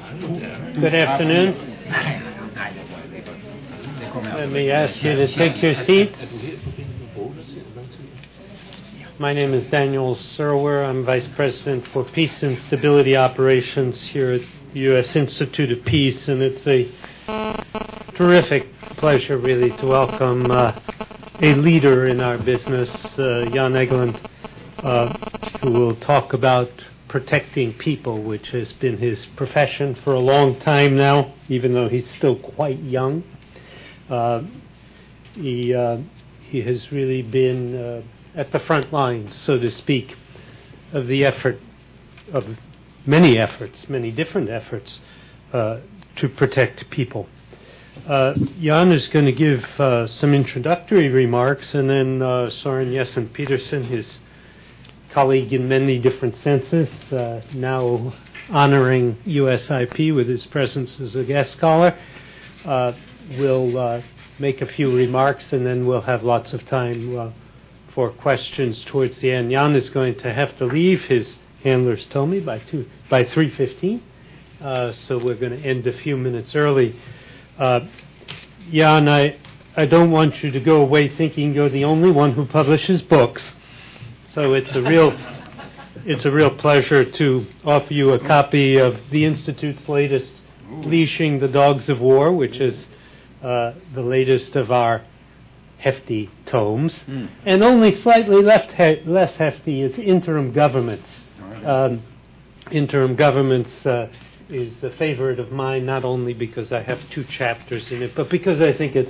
Good afternoon. Let me ask you to take your seats. My name is Daniel Serwer. I'm Vice President for Peace and Stability Operations here at the U.S. Institute of Peace, and it's a terrific pleasure, really, to welcome a leader in our business, Jan Egeland, who will talk about protecting people, which has been his profession for a long time now, even though he's still quite young. He has really been at the front lines, so to speak, of the effort, of many different efforts to protect people. Jan is going to give some introductory remarks, and then Søren Jessen-Petersen, his colleague in many different senses, now honoring USIP with his presence as a guest scholar, will make a few remarks, and then we'll have lots of time for questions towards the end. Jan is going to have to leave, his handlers told me, by 3:15, so we're going to end a few minutes early. Jan, I don't want you to go away thinking you're the only one who publishes books. So it's a real pleasure to offer you a copy of the Institute's latest Leashing the Dogs of War, which is the latest of our hefty tomes. And only slightly less hefty is Interim Governments. Interim Governments is a favorite of mine, not only because I have 2 chapters in it, but because I think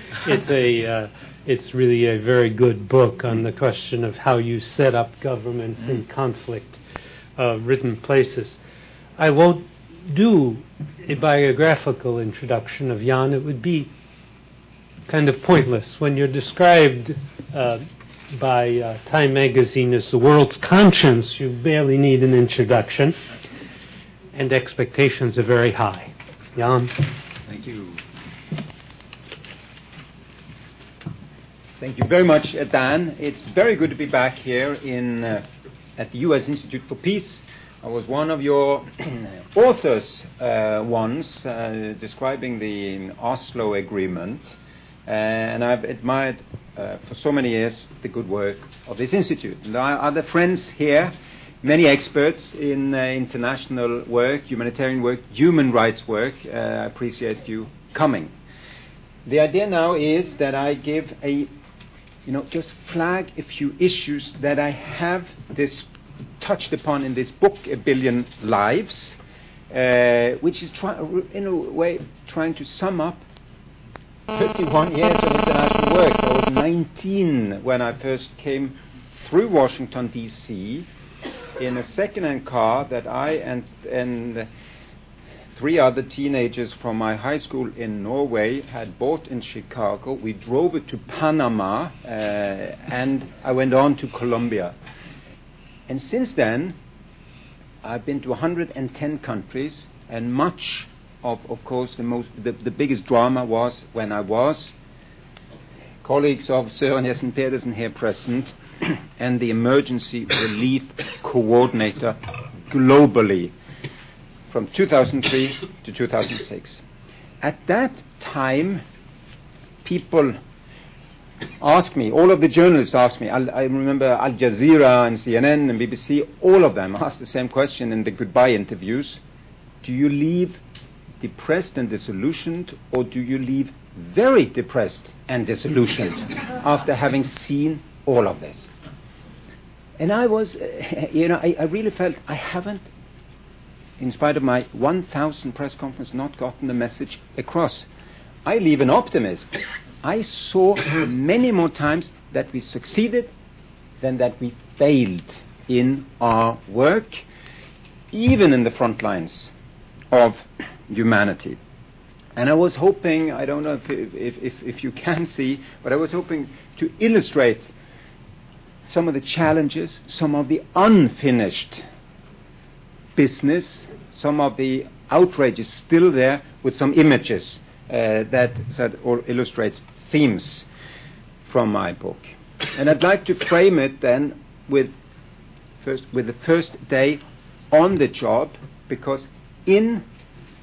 it's really a very good book on the question of how you set up governments in conflict-ridden places. I won't do a biographical introduction of Jan. It would be kind of pointless. When you're described by Time magazine as the world's conscience, you barely need an introduction, and expectations are very high. Jan? Thank you. Thank you very much, Dan. It's very good to be back here at the U.S. Institute for Peace. I was one of your authors once describing the Oslo Agreement, and I've admired for so many years the good work of this institute. And our other friends here, many experts in international work, humanitarian work, human rights work, I appreciate you coming. The idea now is that I give just flag a few issues that I have touched upon in this book, A Billion Lives, which is in a way trying to sum up 31 years of international work. I was 19 when I first came through Washington, D.C., in a second-hand car that I and 3 other teenagers from my high school in Norway had bought in Chicago. We drove it to Panama, and I went on to Colombia. And since then, I've been to 110 countries, and much of course, the biggest drama was when I was colleagues of Søren Jessen-Petersen here present, and the emergency relief coordinator globally, from 2003 to 2006. At that time, people asked me, all of the journalists asked me, I remember Al Jazeera and CNN and BBC, all of them asked the same question in the goodbye interviews: do you leave depressed and disillusioned, or do you leave very depressed and disillusioned after having seen all of this? And I was, I really felt I haven't, in spite of my 1,000 press conference, not gotten the message across. I leave an optimist. I saw many more times that we succeeded than that we failed in our work, even in the front lines of humanity. And I was hoping, I don't know if you can see, but I was hoping to illustrate some of the challenges, some of the unfinished business, some of the outrages still there, with some images that illustrates themes from my book. And I'd like to frame it then with the first day on the job, because in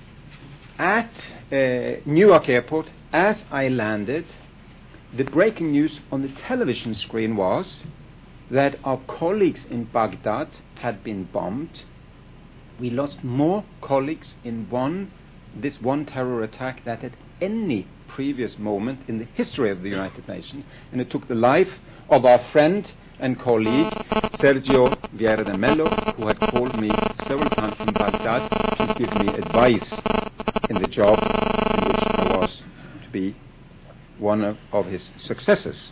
at Newark Airport, as I landed, the breaking news on the television screen was that our colleagues in Baghdad had been bombed. We lost more colleagues in this one terror attack than at any previous moment in the history of the United Nations, and it took the life of our friend and colleague Sergio Vieira de Mello, who had called me several times from Baghdad to give me advice in the job in which I was to be one of his successors.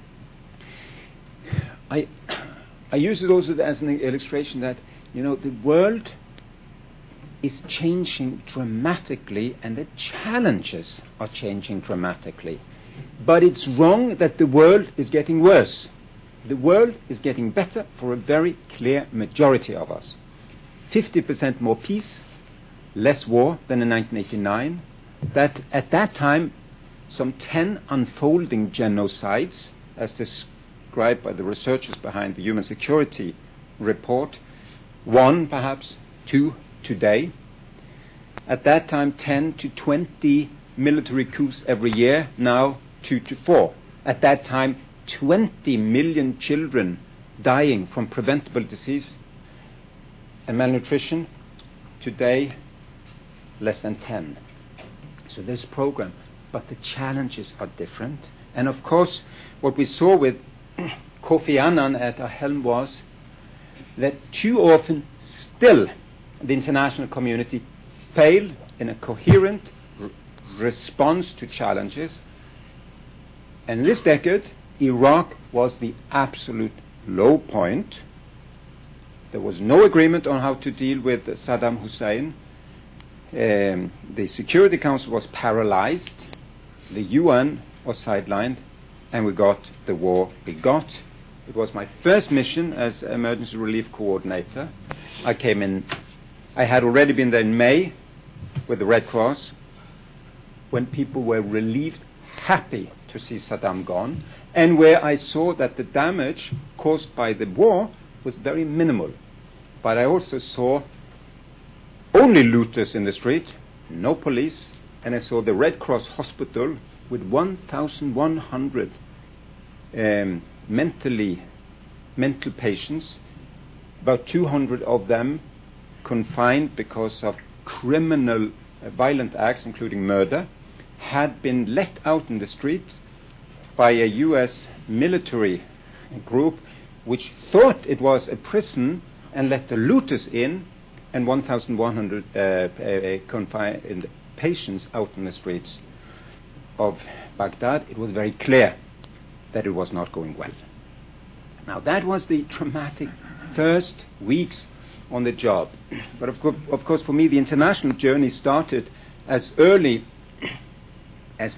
I use it also as an illustration that, the world is changing dramatically and the challenges are changing dramatically. But it's wrong that the world is getting worse. The world is getting better for a very clear majority of us. 50% more peace, less war than in 1989. That at that time, some 10 unfolding genocides, as described by the researchers behind the Human Security Report, 1 perhaps, 2 today. At that time, 10 to 20 military coups every year, now 2 to 4. At that time, 20 million children dying from preventable disease and malnutrition. Today, less than 10. So there's a program, but the challenges are different. And of course, what we saw with Kofi Annan at our helm was that too often still the international community fail in a coherent response to challenges. And this decade, Iraq was the absolute low point. There was no agreement on how to deal with Saddam Hussein. The Security Council was paralyzed. The UN was sidelined, and we got the war we got. It was my first mission as emergency relief coordinator. I came in. I had already been there in May with the Red Cross, when people were relieved, happy to see Saddam gone, and where I saw that the damage caused by the war was very minimal. But I also saw only looters in the street, no police, and I saw the Red Cross hospital with 1,100 mental patients, about 200 of them confined because of criminal violent acts, including murder, had been let out in the streets by a U.S. military group which thought it was a prison and let the looters in, and 1,100 confined patients out in the streets of Baghdad. It was very clear that it was not going well. Now that was the traumatic first weeks on the job. But of course for me the international journey started as early as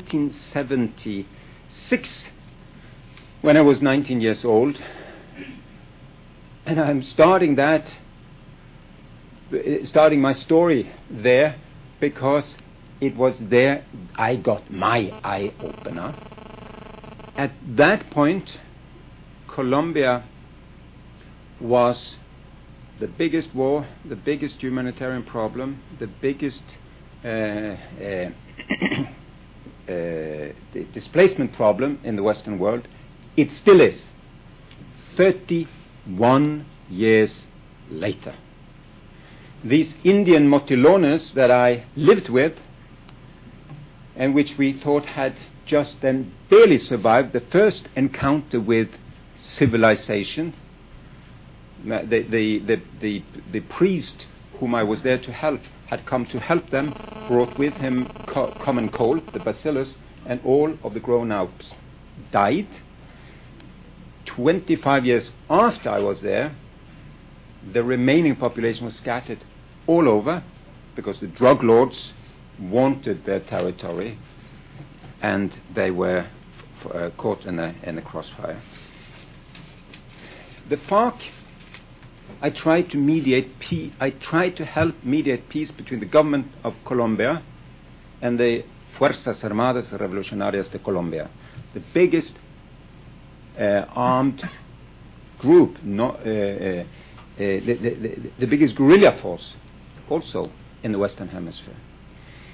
1976, when I was 19 years old. And I'm starting my story there because it was there I got my eye-opener. At that point, Colombia was the biggest war, the biggest humanitarian problem, the biggest displacement problem in the Western world. It still is, 31 years later. These Indian motilones that I lived with, and which we thought had just then barely survived the first encounter with civilization. The priest whom I was there to help had come to help them, brought with him common cold, the bacillus, and all of the grown-ups died. 25 years after I was there, the remaining population was scattered all over because the drug lords wanted their territory, and they were caught in the crossfire. The FARC, I tried to help mediate peace between the government of Colombia and the Fuerzas Armadas Revolucionarias de Colombia, the biggest armed group, the biggest guerrilla force also in the Western Hemisphere.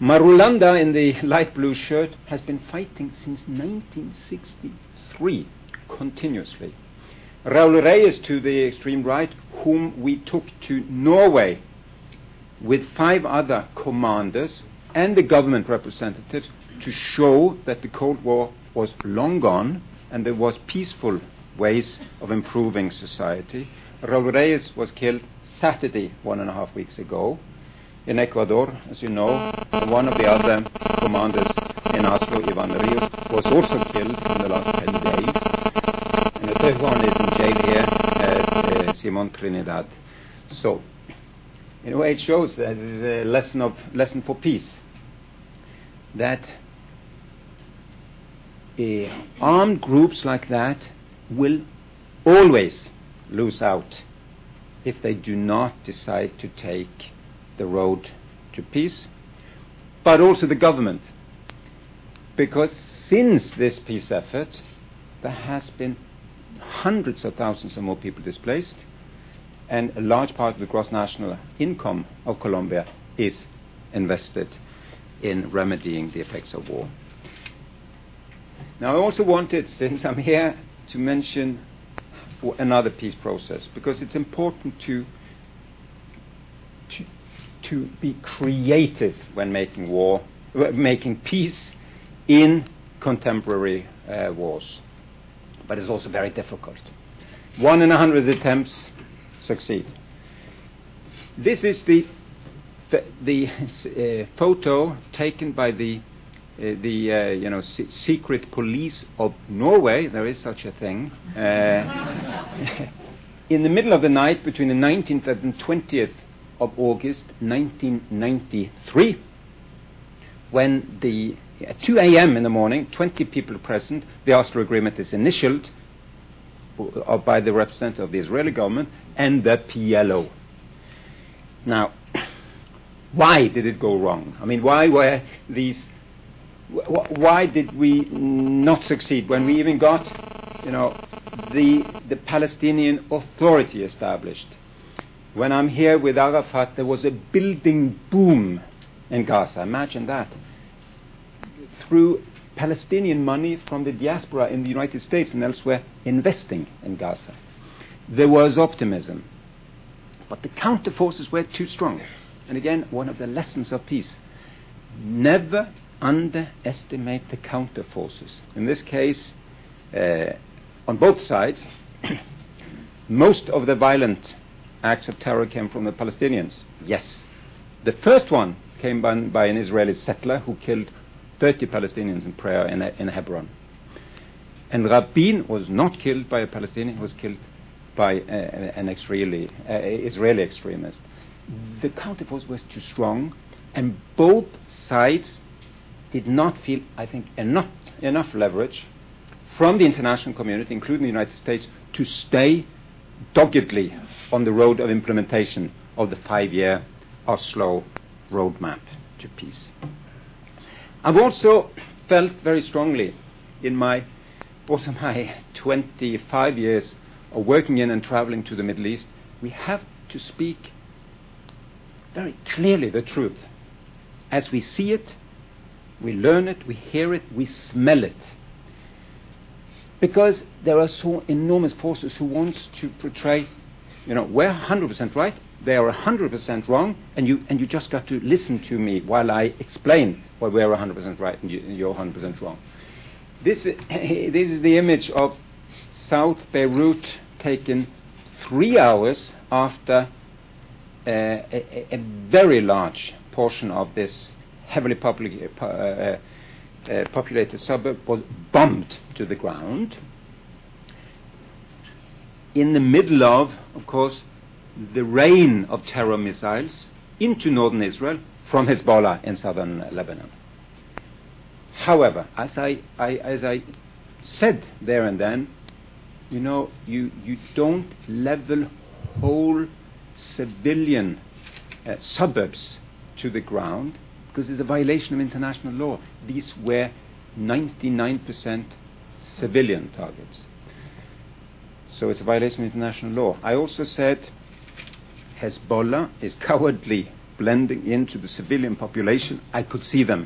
Marulanda in the light blue shirt has been fighting since 1963 continuously. Raul Reyes to the extreme right, whom we took to Norway with 5 other commanders and the government representatives to show that the Cold War was long gone and there was peaceful ways of improving society. Raul Reyes was killed Saturday, 1.5 weeks ago, in Ecuador, as you know. One of the other commanders in Oslo, Ivan Rio, was also killed in the last 10 days. And the third one is in jail here at Simon Trinidad. So, in a way, it shows that the lesson for peace, that armed groups like that will always lose out if they do not decide to take the road to peace, but also the government, because since this peace effort there has been hundreds of thousands of more people displaced, and a large part of the gross national income of Colombia is invested in remedying the effects of war. Now I also wanted, since I'm here, to mention another peace process, because it's important to be creative when making peace in contemporary wars. But it's also very difficult. 1 in 100 attempts succeed. This is the photo taken by the secret police of Norway. There is such a thing. In the middle of the night, between the 19th and 20th of August 1993, when at 2 a.m. in the morning, 20 people present, the Oslo Agreement is initialed by the representative of the Israeli government and the PLO. Now, why did it go wrong? I mean, why did we not succeed when we even got, the Palestinian Authority established? When I'm here with Arafat, there was a building boom in Gaza. Imagine that. Through Palestinian money from the diaspora in the United States and elsewhere investing in Gaza, there was optimism. But the counter forces were too strong. And again, one of the lessons of peace: never underestimate the counter forces. In this case, on both sides, most of the violent acts of terror came from the Palestinians. Yes. The first one came by an Israeli settler who killed 30 Palestinians in prayer in Hebron. And Rabin was not killed by a Palestinian, he was killed by an Israeli extremist. The counterforce was too strong, and both sides did not feel, I think, enough leverage from the international community, including the United States, to stay doggedly on the road of implementation of the 5-year Oslo roadmap to peace. I've also felt very strongly in my 25 years of working in and traveling to the Middle East, we have to speak very clearly the truth. As we see it, we learn it, we hear it, we smell it. Because there are so enormous forces who want to portray, we're 100% right, they are 100% wrong, and you just got to listen to me while I explain why we're 100% right and you're 100% wrong. This is the image of South Beirut taken 3 hours after a very large portion of this heavily populated suburb was bombed to the ground in the middle of course, the rain of terror missiles into northern Israel from Hezbollah in southern Lebanon. However, as I said there and then, you don't level whole civilian suburbs to the ground, because it's a violation of international law. These were 99% civilian targets. So it's a violation of international law. I also said Hezbollah is cowardly blending into the civilian population. I could see them,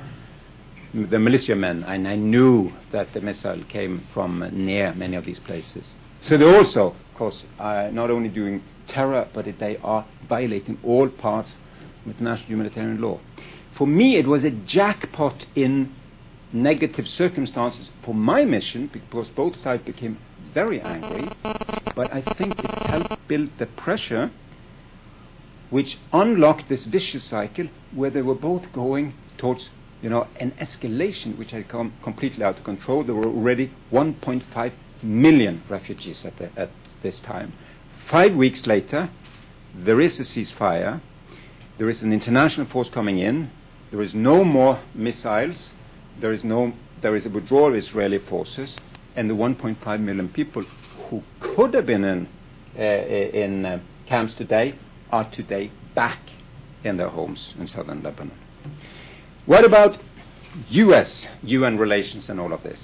the militiamen, and I knew that the missile came from near many of these places. So they also, of course, are not only doing terror, but they are violating all parts of international humanitarian law. For me, it was a jackpot in negative circumstances for my mission, because both sides became very angry, but I think it helped build the pressure which unlocked this vicious cycle where they were both going towards, an escalation which had come completely out of control. There were already 1.5 million refugees at this time. 5 weeks later, there is a ceasefire, there is an international force coming in, there is no more missiles, there is a withdrawal of Israeli forces, and the 1.5 million people who could have been in camps today are today back in their homes in southern Lebanon. What about UN relations and all of this?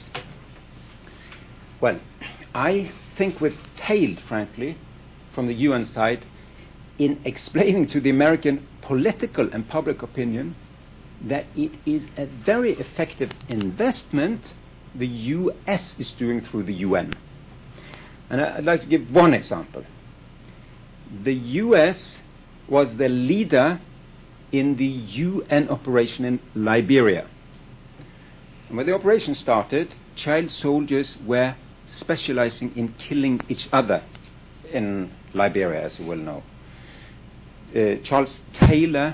Well, I think we've failed, frankly, from the UN side in explaining to the American political and public opinion that it is a very effective investment the U.S. is doing through the UN. And I'd like to give one example. The U.S. was the leader in the UN operation in Liberia. And when the operation started, child soldiers were specializing in killing each other in Liberia, as you well know. Charles Taylor,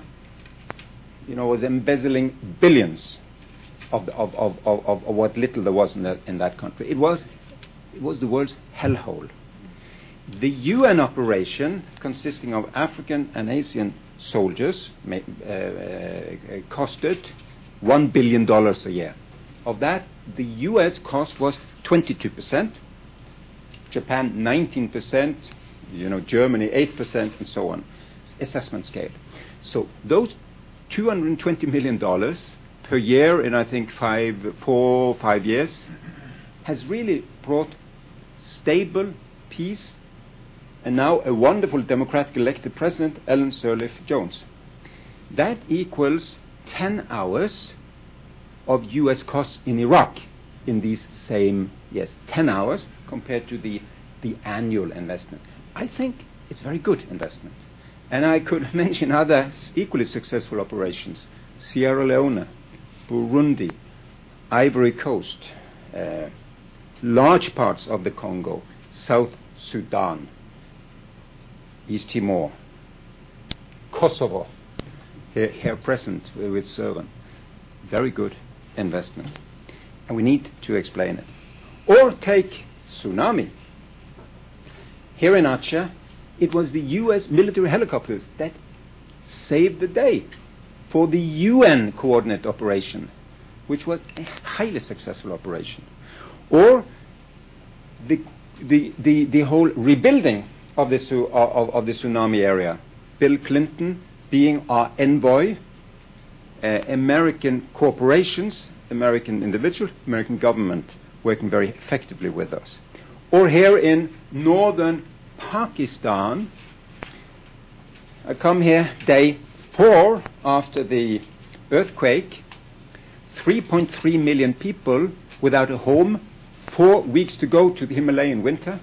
was embezzling billions of what little there was in that country. It was the world's hellhole. The UN operation, consisting of African and Asian soldiers, costed $1 billion a year. Of that, the U.S. cost was 22%, Japan 19%, Germany 8%, and so on. Assessment scale. So those $220 million per year in, I think, 4 or 5 years has really brought stable peace and now a wonderful democratic elected president, Ellen Sirleaf Jones. That equals 10 hours of U.S. costs in Iraq in these same years. 10 hours compared to the annual investment. I think it's very good investment. And I could mention other equally successful operations: Sierra Leone, Burundi, Ivory Coast, large parts of the Congo, South Sudan, East Timor, Kosovo, here present with Servan. Very good investment. And we need to explain it. Or take tsunami. Here in Aceh, it was the U.S. military helicopters that saved the day for the UN coordinate operation, which was a highly successful operation. Or the whole rebuilding of the tsunami area. Bill Clinton being our envoy, American corporations, American individuals, American government working very effectively with us. Or here in northern Pakistan, I come here day 4 after the earthquake, 3.3 million people without a home, 4 weeks to go to the Himalayan winter.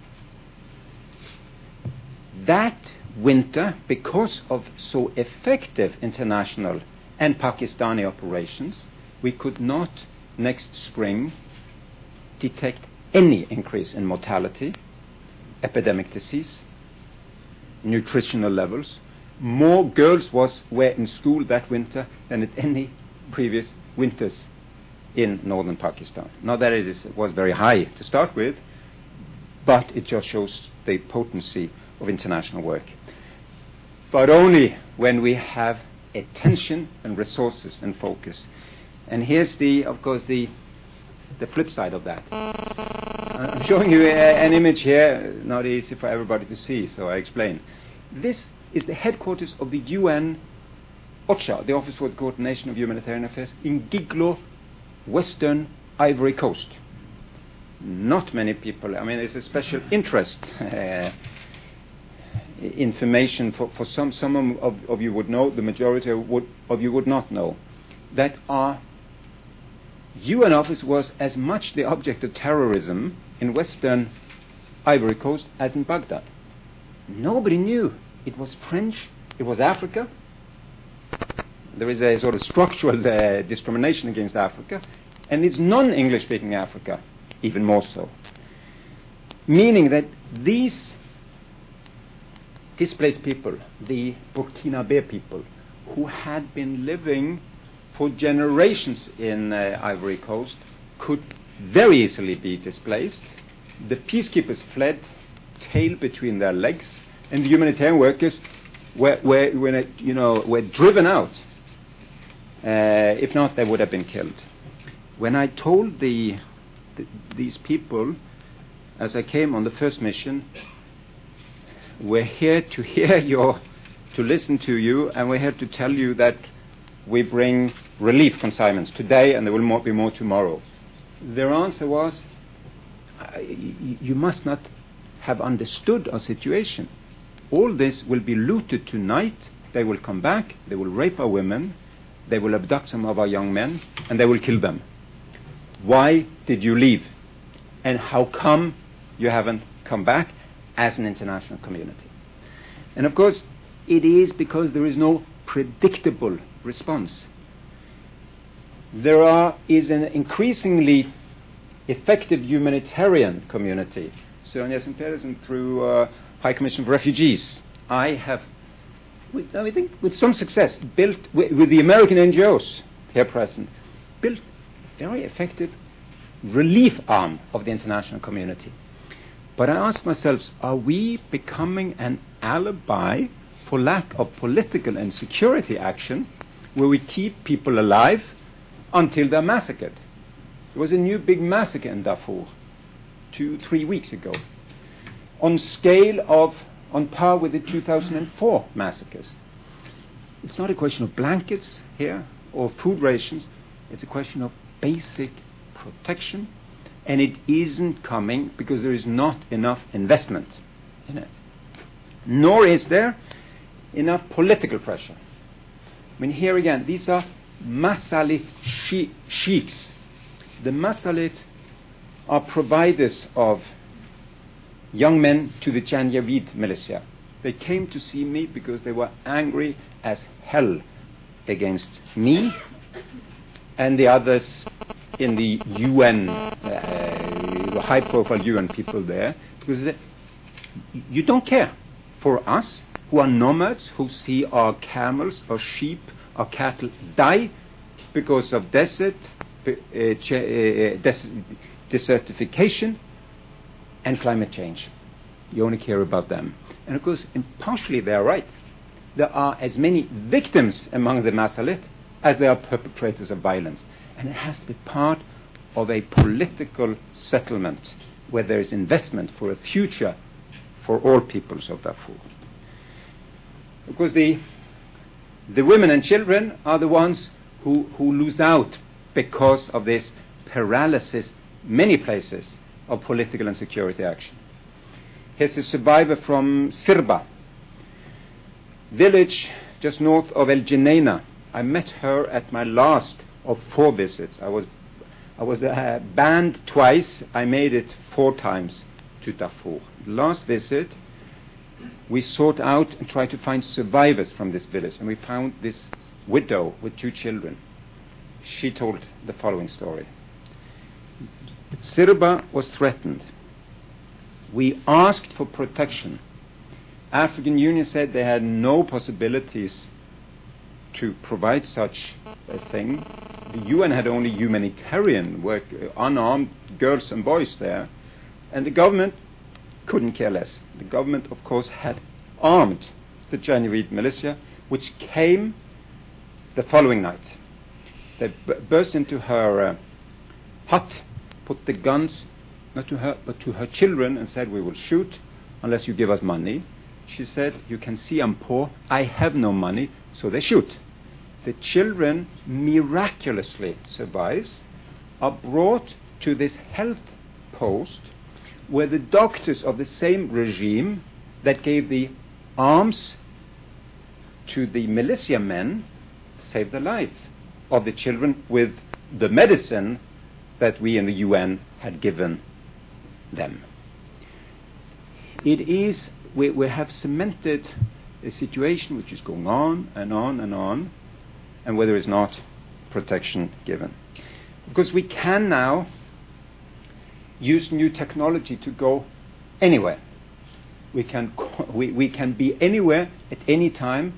That winter, because of so effective international and Pakistani operations, we could not next spring detect any increase in mortality, epidemic disease, nutritional levels. More girls were in school that winter than at any previous winters in northern Pakistan. Not that it was very high to start with, but it just shows the potency of international work. But only when we have attention and resources and focus. And here's of course, the flip side of that. I'm showing you an image here, not easy for everybody to see, so I explain. This is the headquarters of the UN OCHA, the Office for the Coordination of Humanitarian Affairs, in Giglo, western Ivory Coast. Not many people, it's a special interest information for some of you would know, the majority of you would not know, that our UN office was as much the object of terrorism in Western Ivory Coast as in Baghdad. Nobody knew. It was French, it was Africa. There is a sort of structural discrimination against Africa, and it's non-English speaking Africa, even more so. Meaning that these displaced people, the Burkinabe people, who had been living for generations in Ivory Coast, could very easily be displaced. The peacekeepers fled, tail between their legs, and the humanitarian workers were driven out. If not, they would have been killed. When I told these people, as I came on the first mission, we're here to to listen to you, and we're here to tell you that we bring relief consignments today, and there will be more tomorrow. Their answer was, you must not have understood our situation. All this will be looted tonight. They will come back, they will rape our women, they will abduct some of our young men, and they will kill them. Why did you leave? And how come you haven't come back as an international community? And of course, it is because there is no predictable response. There is an increasingly effective humanitarian community. Søren Jessen Pedersen, through High Commission for Refugees, I have, I think with some success, built with the American NGOs here present, built a very effective relief arm of the international community. But I ask myself, are we becoming an alibi for lack of political and security action, where we keep people alive until they're massacred? There was a new big massacre in Darfur 2-3 weeks ago, on par with the 2004 massacres. It's not a question of blankets here or food rations. It's a question of basic protection, and it isn't coming because there is not enough investment in it, nor is there enough political pressure. I mean, here again, these are Masalit sheikhs. The Masalit are providers of young men to the Janjaweed militia. They came to see me because they were angry as hell against me and the others in the UN, the high-profile UN people there, because they, you don't care for us who are nomads, who see our camels, our sheep, our cattle die because of desertification and climate change. You only care about them. And of course, partially they are right. There are as many victims among the Masalit as there are perpetrators of violence. And it has to be part of a political settlement where there is investment for a future for all peoples of Darfur. Because the women and children are the ones who lose out because of this paralysis, many places, of political and security action. Here's a survivor from Sirba, village just north of El Geneina. I met her at my last of 4 visits. I was banned twice. I made it 4 times to Darfur. Last visit, we sought out and tried to find survivors from this village, and we found this widow with 2 children. She told the following story. Sirba was threatened. We asked for protection. African Union said they had no possibilities to provide such a thing. The UN had only humanitarian work, unarmed girls and boys there, and the government couldn't care less. The government, of course, had armed the Janjaweed militia, which came the following night. They burst into her hut, put the guns, not to her, but to her children, and said, "We will shoot unless you give us money." She said, "You can see I'm poor. I have no money." So they shoot. The children miraculously survives, are brought to this health post where the doctors of the same regime that gave the arms to the militia men saved the life of the children with the medicine that we in the UN had given them. We have cemented a situation which is going on and on and on, and where there is not protection given. Because we can now use new technology to go anywhere. We can be anywhere at any time.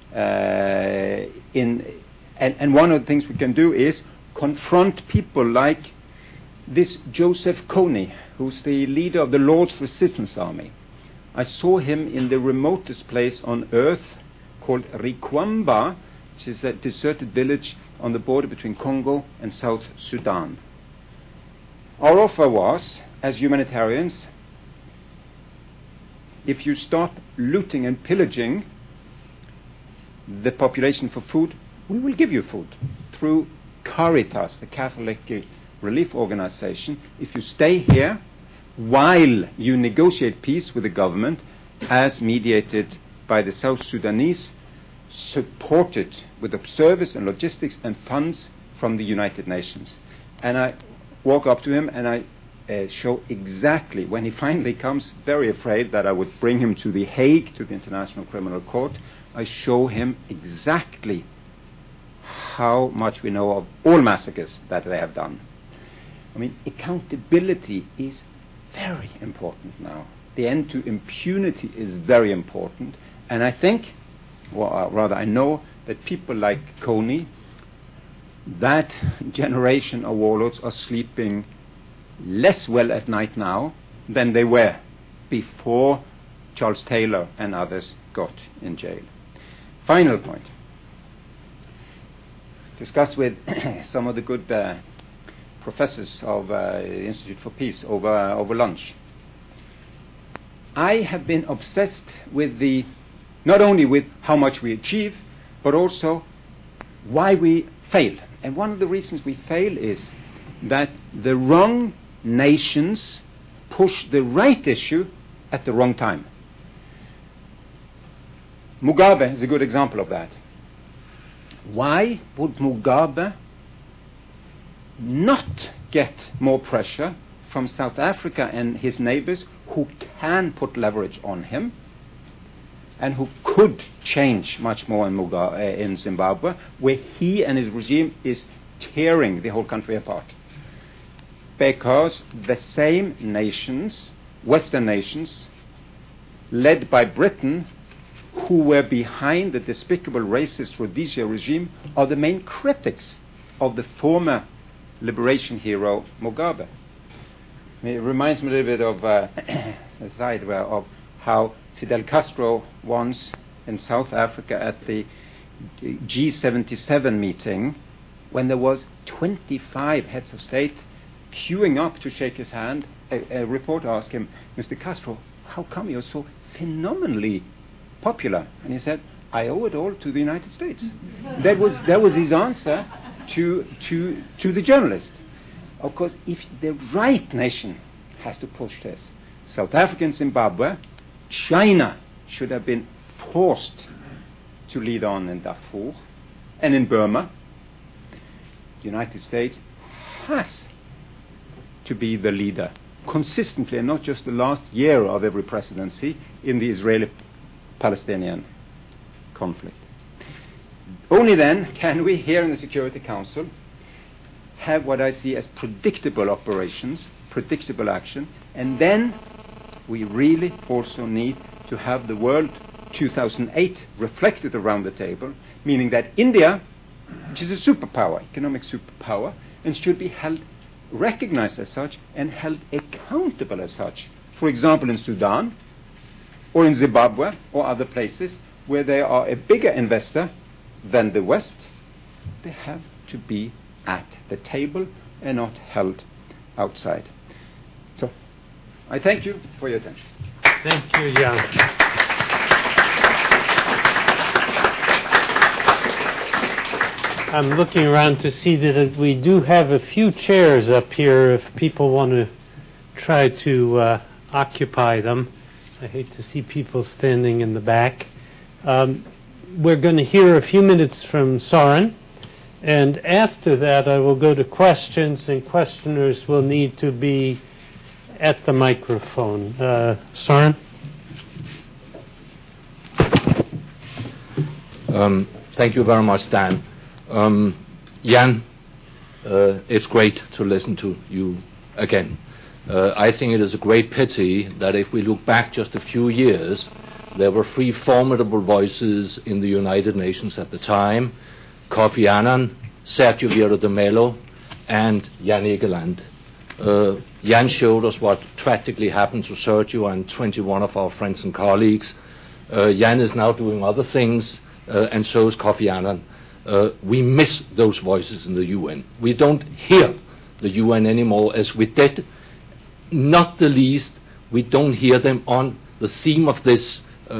And one of the things we can do is confront people like this Joseph Kony, who's the leader of the Lord's Resistance Army. I saw him in the remotest place on earth called Rikwamba, which is a deserted village on the border between Congo and South Sudan. Our offer was, as humanitarians, if you stop looting and pillaging the population for food, we will give you food through Caritas, the Catholic relief organization. If you stay here while you negotiate peace with the government, as mediated by the South Sudanese, supported with observers and logistics and funds from the United Nations. And I walk up to him and I show exactly, when he finally comes, very afraid that I would bring him to The Hague, to the International Criminal Court, I show him exactly how much we know of all massacres that they have done. I mean, accountability is very important now. The end to impunity is very important. And I think, or rather I know, that people like Kony, that generation of warlords, are sleeping less well at night now than they were before Charles Taylor and others got in jail. Final point. Discussed with some of the good professors of the Institute for Peace over lunch. I have been obsessed with not only with how much we achieve, but also why we fail. And one of the reasons we fail is that the wrong nations push the right issue at the wrong time. Mugabe is a good example of that. Why would Mugabe not get more pressure from South Africa and his neighbors, who can put leverage on him and who could change much more in Zimbabwe, where he and his regime is tearing the whole country apart? Because the same nations, Western nations, led by Britain, who were behind the despicable racist Rhodesia regime, are the main critics of the former liberation hero Mugabe. It reminds me a little bit of a side of how Fidel Castro once in South Africa at the G77 meeting, when there was 25 heads of state queuing up to shake his hand, a reporter asked him, "Mr. Castro, how come you're so phenomenally popular?" And he said, "I owe it all to the United States." That was his answer to the journalist. Of course, if the right nation has to push this, South Africa and Zimbabwe, China should have been forced to lead on in Darfur and in Burma. The United States has to be the leader consistently, and not just the last year of every presidency, in the Israeli-Palestinian conflict. Only then can we, here in the Security Council, have what I see as predictable operations, predictable action, and then we really also need to have the world 2008 reflected around the table, meaning that India, which is a superpower, economic superpower, and should be recognized as such and held accountable as such, for example in Sudan or in Zimbabwe or other places where they are a bigger investor than the West, they have to be at the table and not held outside. So, I thank you for your attention. Thank you, Jan. I'm looking around to see that we do have a few chairs up here if people want to try to occupy them. I hate to see people standing in the back. We're going to hear a few minutes from Søren, and after that I will go to questions, and questioners will need to be at the microphone. Søren? Thank you very much, Dan. Jan, it's great to listen to you again. I think it is a great pity that if we look back just a few years, there were three formidable voices in the United Nations at the time: Kofi Annan, Sergio Vieira de Mello, and Jan Egeland. Jan showed us what tragically happened to Sergio and 21 of our friends and colleagues. Jan is now doing other things, and so is Kofi Annan. We miss those voices in the UN. We don't hear the UN anymore as we did. Not the least, we don't hear them on the theme of this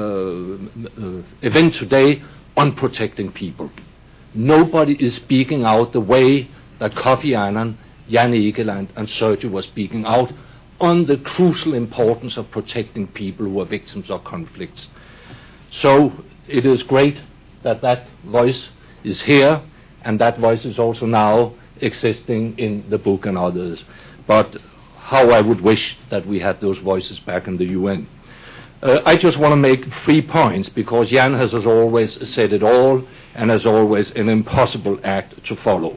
event today, on protecting people. Nobody is speaking out the way that Kofi Annan, Jan Egeland, and Sergio were speaking out on the crucial importance of protecting people who are victims of conflicts. So it is great that that voice is here, and that voice is also now existing in the book and others. But how I would wish that we had those voices back in the UN. I just want to make 3 points, because Jan has, as always, said it all, and as always, an impossible act to follow.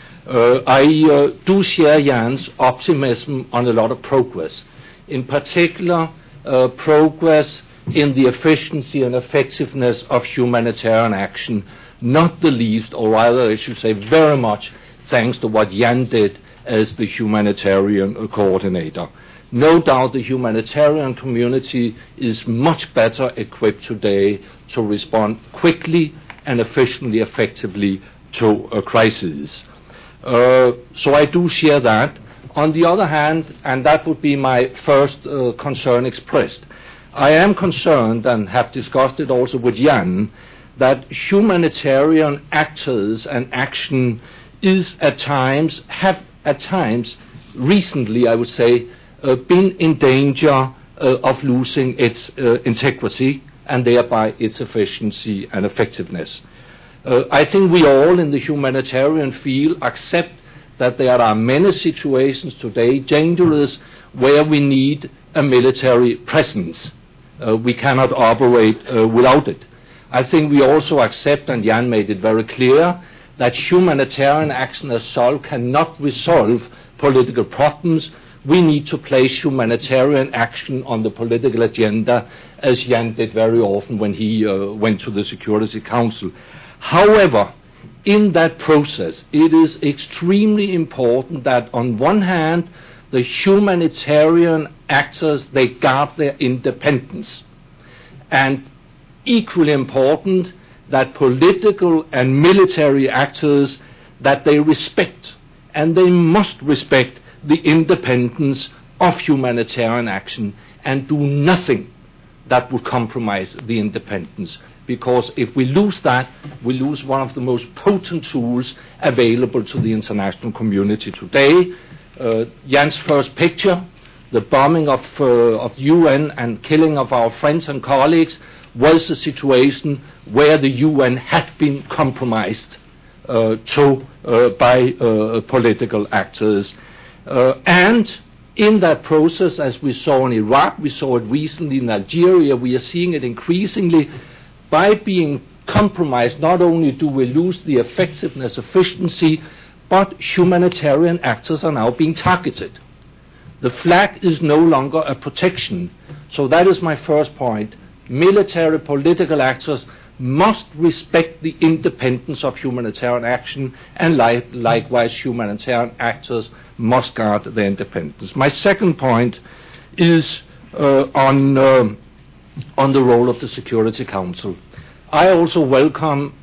I do share Jan's optimism on a lot of progress, in particular progress in the efficiency and effectiveness of humanitarian action, not the least, or rather I should say very much thanks to what Jan did as the humanitarian coordinator. No doubt the humanitarian community is much better equipped today to respond quickly and efficiently, effectively to a crisis. So I do share that. On the other hand, and that would be my first concern expressed, I am concerned, and have discussed it also with Jan, that humanitarian actors and action have at times, recently I would say, been in danger of losing its integrity and thereby its efficiency and effectiveness. I think we all in the humanitarian field accept that there are many situations today, dangerous, where we need a military presence. We cannot operate without it. I think we also accept, and Jan made it very clear, that humanitarian action as such cannot resolve political problems. We need to place humanitarian action on the political agenda, as Jan did very often when he went to the Security Council. However, in that process, it is extremely important that on one hand, the humanitarian actors, they guard their independence. And equally important, that political and military actors, that they respect, and they must respect, the independence of humanitarian action and do nothing that would compromise the independence. Because if we lose that, we lose one of the most potent tools available to the international community today. Jan's first picture, the bombing of UN and killing of our friends and colleagues, was a situation where the UN had been compromised by political actors. And in that process, as we saw in Iraq, we saw it recently in Algeria, we are seeing it increasingly. By being compromised, not only do we lose the effectiveness, efficiency, but humanitarian actors are now being targeted. The flag is no longer a protection. So that is my first point. Military, political actors must respect the independence of humanitarian action, and likewise humanitarian actors must guard their independence. My second point is on the role of the Security Council. I also welcome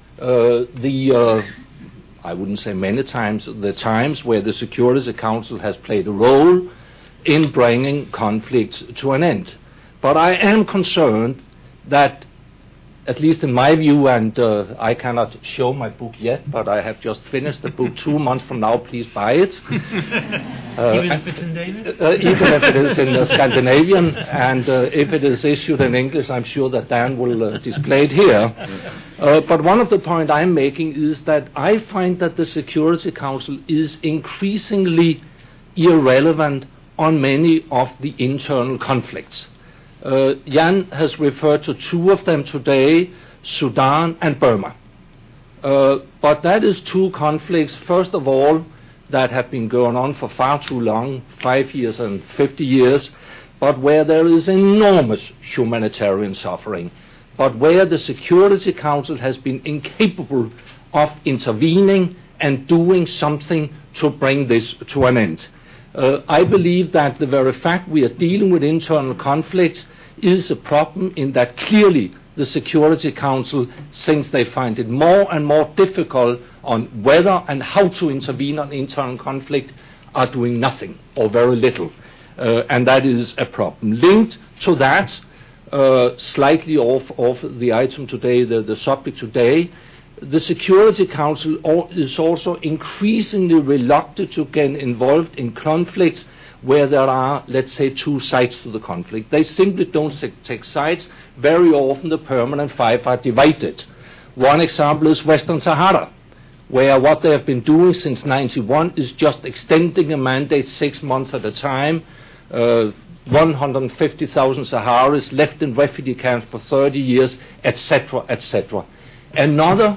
I wouldn't say many times, the times where the Security Council has played a role in bringing conflicts to an end. But I am concerned that at least in my view, and I cannot show my book yet, but I have just finished the book. 2 months from now, please buy it. Even if it's in Danish? Even if it is in Scandinavian, and if it is issued in English, I'm sure that Dan will display it here. But one of the points I'm making is that I find that the Security Council is increasingly irrelevant on many of the internal conflicts. Jan has referred to 2 of them today, Sudan and Burma. But that is 2 conflicts, first of all, that have been going on for far too long, 5 years and 50 years, but where there is enormous humanitarian suffering, but where the Security Council has been incapable of intervening and doing something to bring this to an end. I believe that the very fact we are dealing with internal conflicts is a problem, in that clearly the Security Council, since they find it more and more difficult on whether and how to intervene on internal conflict, are doing nothing or very little. And that is a problem. Linked to that, slightly off the item today, the subject today, the Security Council is also increasingly reluctant to get involved in conflicts where there are, let's say, 2 sides to the conflict. They simply don't take sides. Very often the permanent five are divided. One example is Western Sahara, where what they have been doing since 1991 is just extending a mandate 6 months at a time. 150,000 Saharis left in refugee camps for 30 years, etc., etc. Another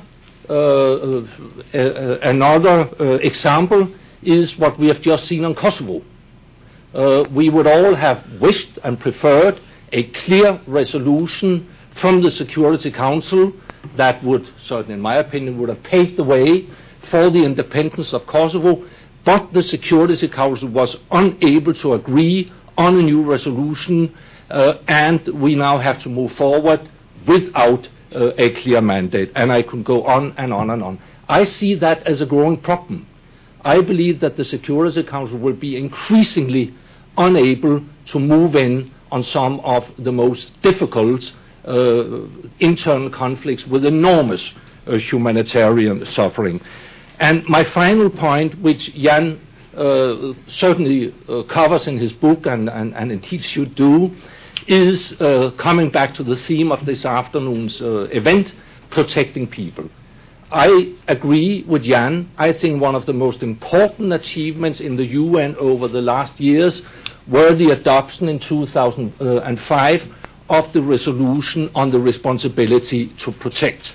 example is what we have just seen on Kosovo. We would all have wished and preferred a clear resolution from the Security Council that would, certainly in my opinion, would have paved the way for the independence of Kosovo, but the Security Council was unable to agree on a new resolution, and we now have to move forward without a clear mandate. And I could go on and on and on. I see that as a growing problem. I believe that the Security Council will be increasingly unable to move in on some of the most difficult internal conflicts with enormous humanitarian suffering. And my final point, which Jan certainly covers in his book and indeed should do, is coming back to the theme of this afternoon's event, protecting people. I agree with Jan. I think one of the most important achievements in the UN over the last years were the adoption in 2005 of the resolution on the responsibility to protect.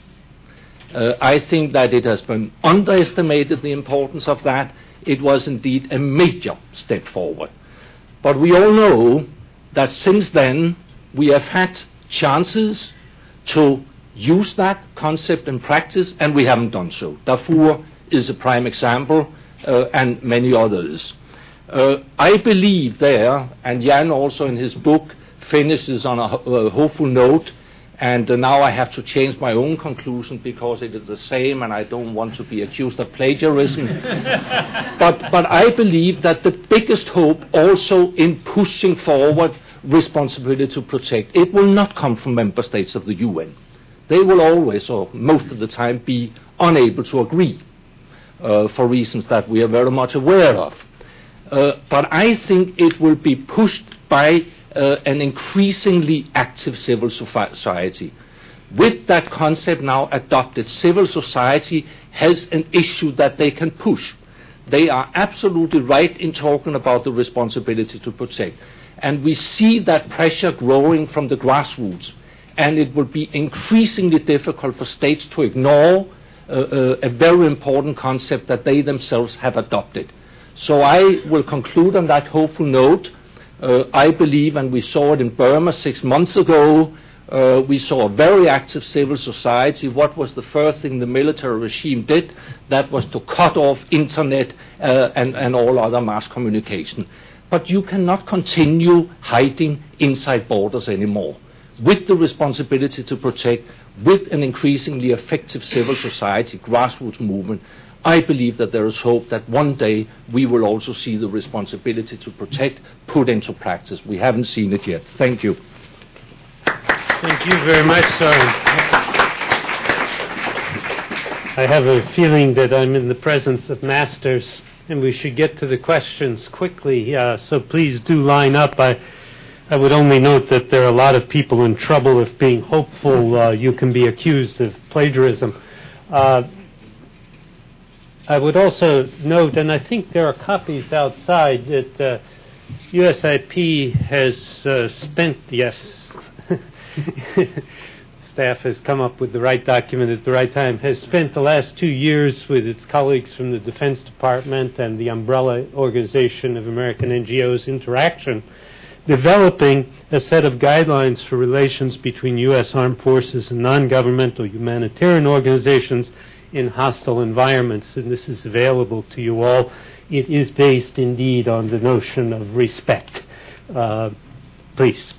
I think that it has been underestimated, the importance of that. It was indeed a major step forward. But we all know that since then we have had chances to use that concept in practice, and we haven't done so. Darfur is a prime example, and many others. I believe there, and Jan also in his book finishes on a hopeful note, and now I have to change my own conclusion because it is the same and I don't want to be accused of plagiarism. But I believe that the biggest hope also in pushing forward responsibility to protect, it will not come from member states of the UN. They will always, or most of the time, be unable to agree for reasons that we are very much aware of. But I think it will be pushed by an increasingly active civil society. With that concept now adopted, civil society has an issue that they can push. They are absolutely right in talking about the responsibility to protect. And we see that pressure growing from the grassroots. And it will be increasingly difficult for states to ignore a very important concept that they themselves have adopted. So I will conclude on that hopeful note. I believe, and we saw it in Burma 6 months ago, we saw a very active civil society. What was the first thing the military regime did? That was to cut off internet and all other mass communication. But you cannot continue hiding inside borders anymore. With the responsibility to protect, with an increasingly effective civil society, grassroots movement, I believe that there is hope that one day we will also see the responsibility to protect put into practice. We haven't seen it yet. Thank you. Thank you very much, Søren. I have a feeling that I'm in the presence of masters, and we should get to the questions quickly. So please do line up. I would only note that there are a lot of people in trouble if being hopeful you can be accused of plagiarism. I would also note, and I think there are copies outside, that USIP has spent, yes, staff has come up with the right document at the right time, has spent the last 2 years with its colleagues from the Defense Department and the Umbrella Organization of American NGOs Interaction, developing a set of guidelines for relations between U.S. armed forces and non-governmental humanitarian organizations in hostile environments, and this is available to you all. It is based indeed on the notion of respect. Please.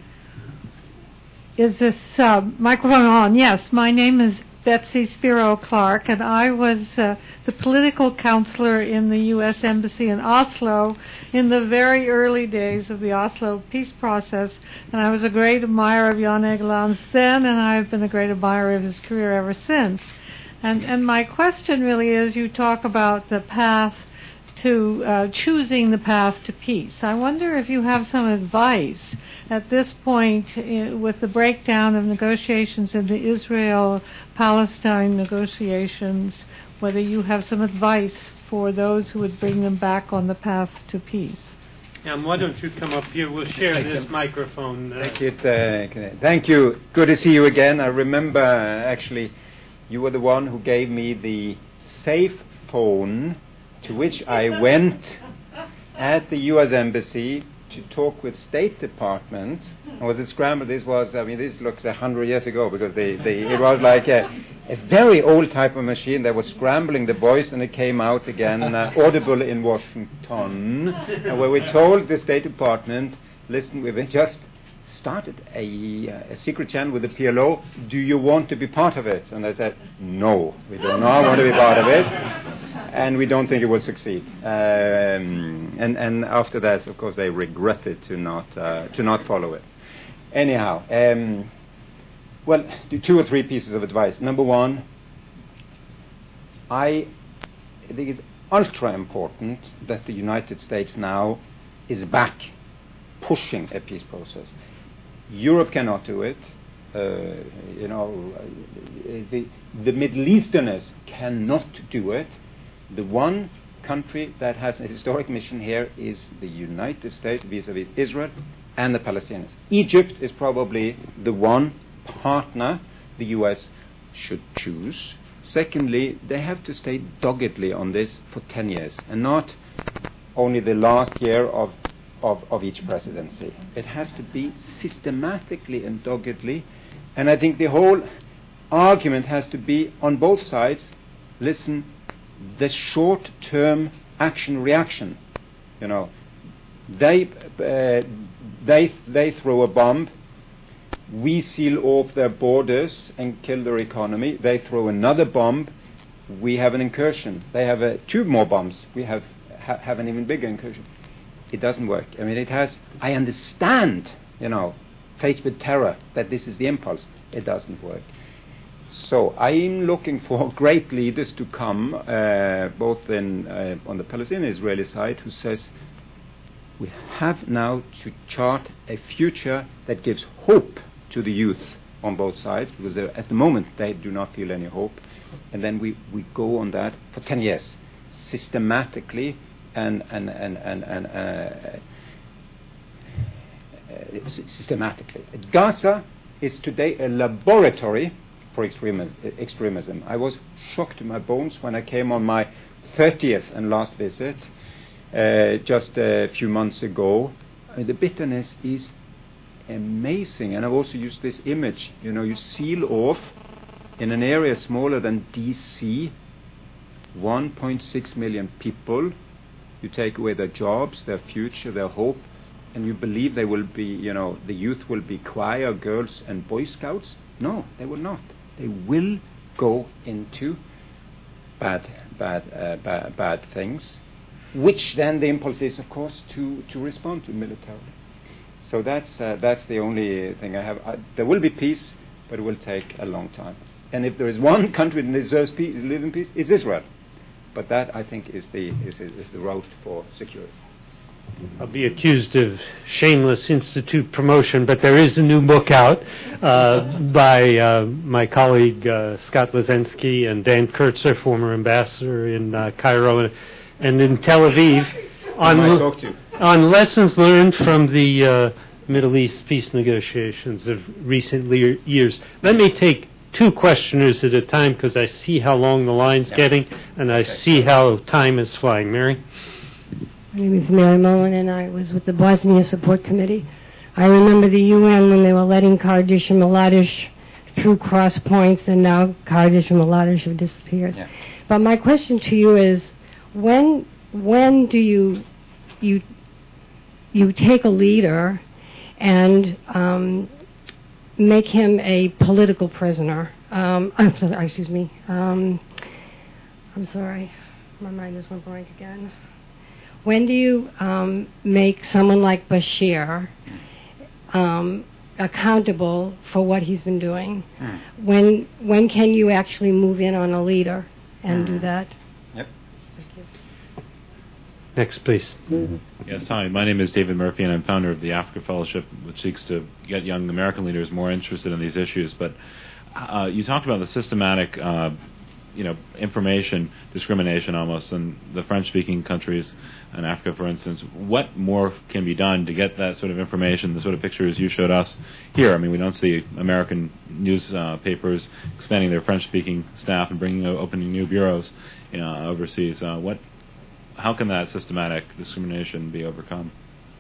Is this microphone on? Yes, my name is Betsy Spiro Clark, and I was the political counselor in the U.S. Embassy in Oslo in the very early days of the Oslo peace process, and I was a great admirer of Jan Egeland then, and I've been a great admirer of his career ever since. And my question really is, you talk about the path to choosing the path to peace. I wonder if you have some advice at this point with the breakdown of negotiations in the Israel-Palestine negotiations, whether you have some advice for those who would bring them back on the path to peace. Why don't you come up here? We'll share this microphone. Thank you. Good to see you again. I remember, actually, you were the one who gave me the safe phone to which I went at the U.S. Embassy to talk with State Department. And was it scrambled? This looks 100 years ago, because it was like a very old type of machine that was scrambling the voice, and it came out again audible in Washington, and where we told the State Department, listen, we've just started a secret channel with the PLO. Do you want to be part of it? And I said, no, we do not want to be part of it, and we don't think it will succeed. And after that, of course, they regretted to not follow it. Anyhow, well, 2 or 3 pieces of advice. Number one, I think it's ultra important that the United States now is back pushing a peace process. Europe cannot do it. The Middle Easterners cannot do it. The one country that has a historic mission here is the United States vis-à-vis Israel and the Palestinians. Egypt is probably the one partner the U.S. should choose. Secondly, they have to stay doggedly on this for 10 years, and not only the last year of each presidency. It has to be systematically and doggedly, and I think the whole argument has to be on both sides. Listen, the short-term action-reaction. They throw a bomb. We seal off their borders and kill their economy. They throw another bomb. We have an incursion. They have 2 more bombs. We have an even bigger incursion. It doesn't work. I understand, faced with terror, that this is the impulse. It doesn't work. So I'm looking for great leaders to come, both on the Palestinian-Israeli side, who says we have now to chart a future that gives hope to the youth on both sides, because at the moment they do not feel any hope. And then we go on that for 10 years, systematically, systematically. Gaza is today a laboratory for extremism. I was shocked to my bones when I came on my 30th and last visit just a few months ago. The bitterness is amazing, and I've also used this image. You seal off in an area smaller than D.C. 1.6 million people. You take away their jobs, their future, their hope, and you believe they will be, the youth will be choir girls and Boy Scouts? No, they will not. They will go into bad things, which then the impulse is, of course, to respond to militarily. So that's the only thing I have. There will be peace, but it will take a long time. And if there is one country that deserves to live in peace, it's Israel. But that, I think, is the route for security. I'll be accused of shameless institute promotion, but there is a new book out by my colleague Scott Leszensky and Dan Kurtzer, former ambassador in Cairo and in Tel Aviv, on lessons learned from the Middle East peace negotiations of recent years. Let me take two questioners at a time because I see how long the line's getting and I see how time is flying. Mary? My name is Mary Mullen, and I was with the Bosnia Support Committee. I remember the UN when they were letting Kurdish and Melodish through cross points, and now Kurdish and Melodish have disappeared. Yeah. But my question to you is, when do you take a leader and make him a political prisoner? Excuse me. I'm sorry. My mind just went blank again. When do you make someone like Bashir accountable for what he's been doing? When can you actually move in on a leader and do that? Yep. Thank you. Next, please. Yes, hi. My name is David Murphy, and I'm founder of the Africa Fellowship, which seeks to get young American leaders more interested in these issues. But you talked about the systematic information discrimination almost in the French-speaking countries in Africa, for instance. What more can be done to get that sort of information, the sort of pictures you showed us here? I mean, we don't see American newspapers expanding their French-speaking staff and opening new bureaus overseas. How can that systematic discrimination be overcome?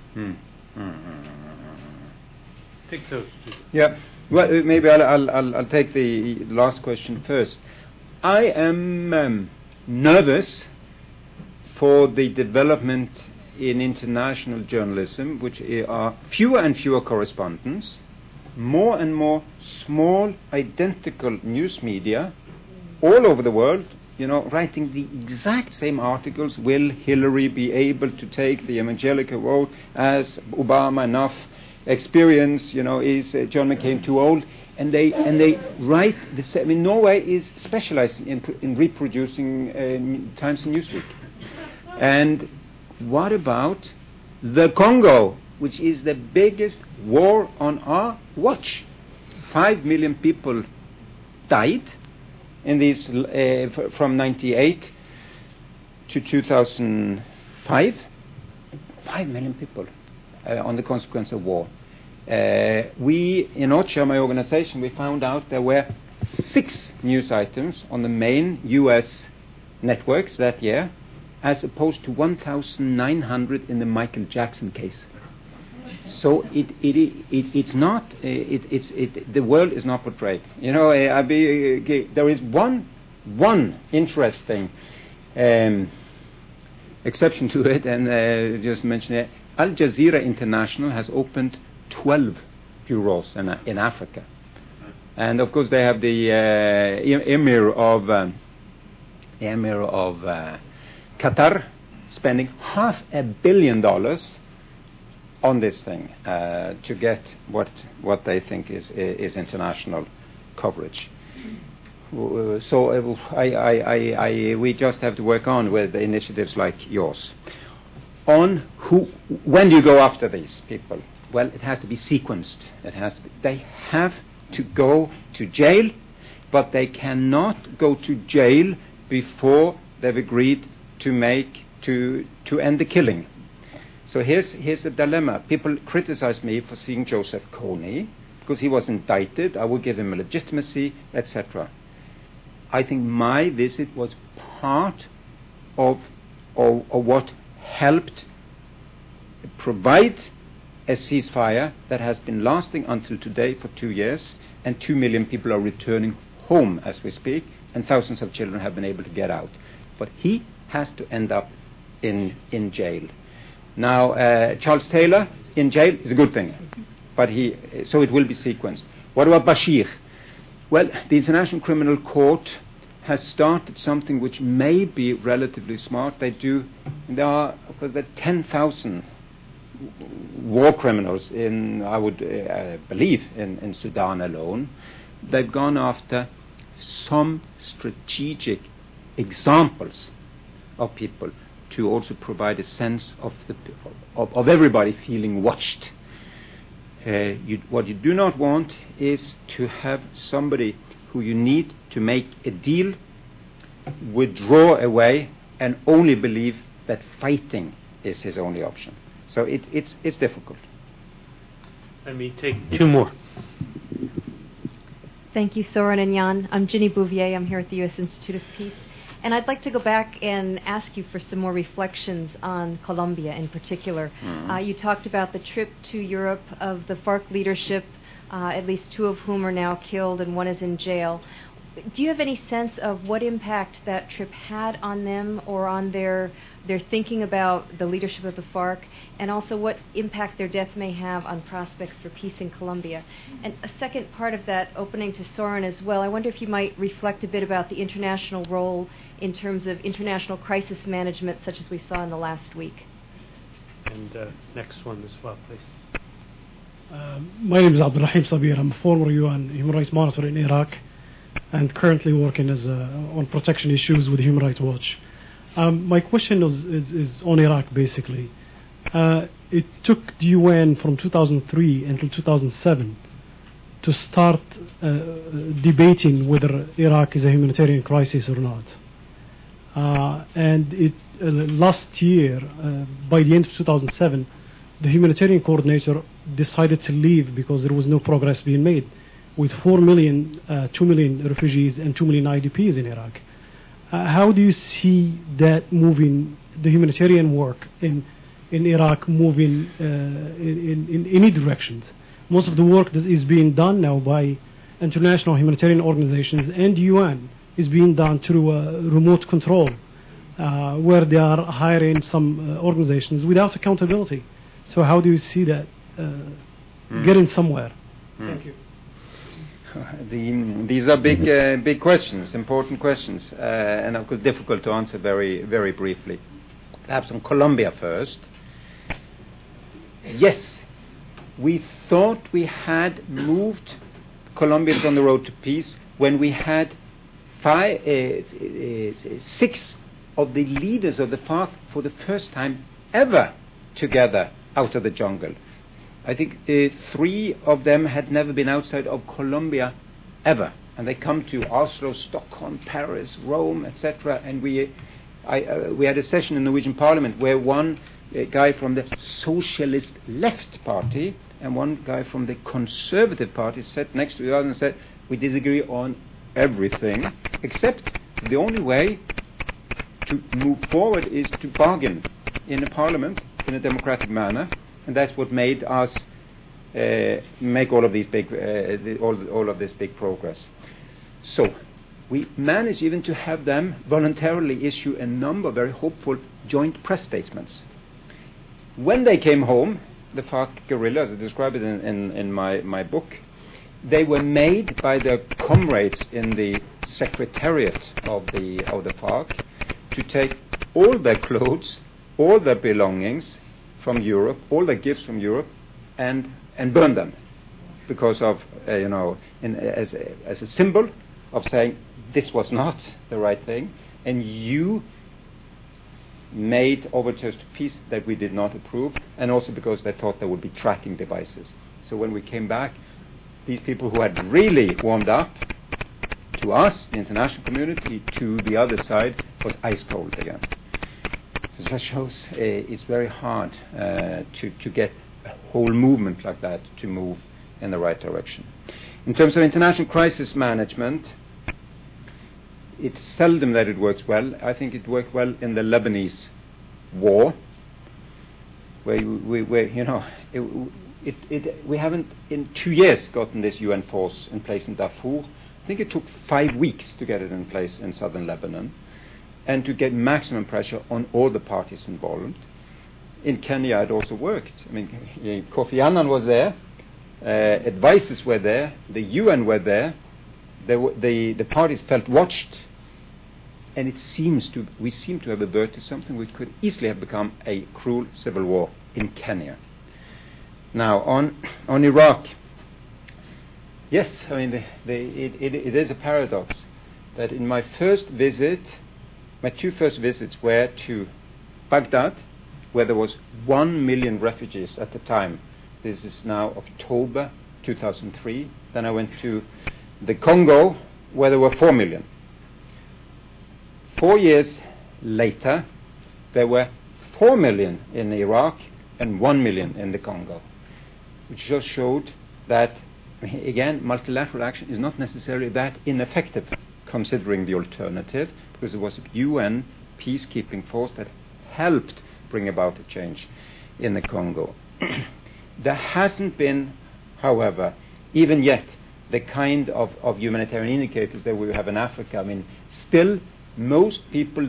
Take those two. Yeah. Well, maybe I'll take the last question first. I am nervous for the development in international journalism, which are fewer and fewer correspondents, more and more small, identical news media all over the world, writing the exact same articles. Will Hillary be able to take the evangelical vote as Obama? Enough experience, is John McCain too old? And they write the same. I mean, Norway is specializing in reproducing Times and Newsweek. And what about the Congo, which is the biggest war on our watch? 5 million people died in these from 98 to 2005. 5 million people on the consequence of war. We, in OCHA, my organization, we found out there were 6 news items on the main U.S. networks that year, as opposed to 1,900 in the Michael Jackson case. So it's not. The world is not portrayed. There is one interesting exception to it, and just mention it. Al Jazeera International has opened 12 bureaus in Africa, and of course they have the Emir of Qatar spending $500 million on this thing to get what they think is international coverage. So we just have to work on with initiatives like yours. When do you go after these people? Well, it has to be sequenced. They have to go to jail, but they cannot go to jail before they've agreed to end the killing. So here's the dilemma. People criticize me for seeing Joseph Kony because he was indicted. I would give him a legitimacy, etc. I think my visit was part of what helped provide a ceasefire that has been lasting until today for 2 years, and 2 million people are returning home as we speak, and thousands of children have been able to get out. But he has to end up in jail. Now, Charles Taylor in jail is a good thing, but so it will be sequenced. What about Bashir? Well, the International Criminal Court has started something which may be relatively smart. There are 10,000 war criminals I would believe in Sudan alone. They've gone after some strategic examples of people to also provide a sense of everybody feeling watched. What you do not want is to have somebody who you need to make a deal withdraw away and only believe that fighting is his only option. So it's difficult. Let me take two more. Thank you, Soren and Jan. I'm Ginny Bouvier. I'm here at the U.S. Institute of Peace. And I'd like to go back and ask you for some more reflections on Colombia in particular. You talked about the trip to Europe of the FARC leadership, at least two of whom are now killed and one is in jail. Do you have any sense of what impact that trip had on them or on their thinking about the leadership of the FARC, and also what impact their death may have on prospects for peace in Colombia? And a second part of that, opening to Soren as well, I wonder if you might reflect a bit about the international role in terms of international crisis management, such as we saw in the last week. And next one as well, please. My name is Abdulrahim Sabir. I'm a former UN Human Rights Monitor in Iraq and currently working on protection issues with Human Rights Watch. My question is on Iraq, basically. It took the UN from 2003 until 2007 to start debating whether Iraq is a humanitarian crisis or not. And last year, by the end of 2007, the humanitarian coordinator decided to leave because there was no progress being made, with 2 million refugees and 2 million IDPs in Iraq. How do you see that moving, the humanitarian work in Iraq moving in any directions? Most of the work that is being done now by international humanitarian organizations and UN is being done through remote control, where they are hiring some organizations without accountability. So how do you see that getting somewhere? Thank you. These are big questions, important questions, and of course difficult to answer very, very briefly. Perhaps on Colombia first. Yes, we thought we had moved Colombians on the road to peace when we had 6 of the leaders of the FARC for the first time ever together out of the jungle. I think 3 of them had never been outside of Colombia ever, and they come to Oslo, Stockholm, Paris, Rome, etc. And we had a session in the Norwegian Parliament where one guy from the Socialist Left Party and one guy from the Conservative Party sat next to the other and said, "We disagree on everything, except the only way to move forward is to bargain in a parliament in a democratic manner." And that's what made us make all of these big, all of this big progress. So we managed even to have them voluntarily issue a number of very hopeful joint press statements. When they came home, the FARC guerrillas, as I describe it in my book, they were made by their comrades in the secretariat of the FARC to take all their clothes, all their belongings from Europe, all the gifts from Europe, and burn them, because of as a symbol of saying this was not the right thing, and you made overtures to peace that we did not approve, and also because they thought there would be tracking devices. So when we came back, these people who had really warmed up to us, the international community, to the other side, was ice cold again. So that shows it's very hard to get a whole movement like that to move in the right direction. In terms of international crisis management, it's seldom that it works well. I think it worked well in the Lebanese war, where we haven't in 2 years gotten this UN force in place in Darfur. I think it took 5 weeks to get it in place in southern Lebanon, and to get maximum pressure on all the parties involved. In Kenya, it also worked. I mean, Kofi Annan was there, advisors were there, the UN were there, the parties felt watched, and we seem to have averted something which could easily have become a cruel civil war in Kenya. Now, on Iraq, yes, I mean, it is a paradox. that in my two first visits were to Baghdad, where there was 1 million refugees at the time. This is now October 2003. Then I went to the Congo, where there were 4 million. 4 years later, there were 4 million in Iraq and 1 million in the Congo, which just showed that, again, multilateral action is not necessarily that ineffective, considering the alternative, because it was a UN peacekeeping force that helped bring about a change in the Congo. There hasn't been, however, even yet, the kind of humanitarian indicators that we have in Africa. I mean, still, most people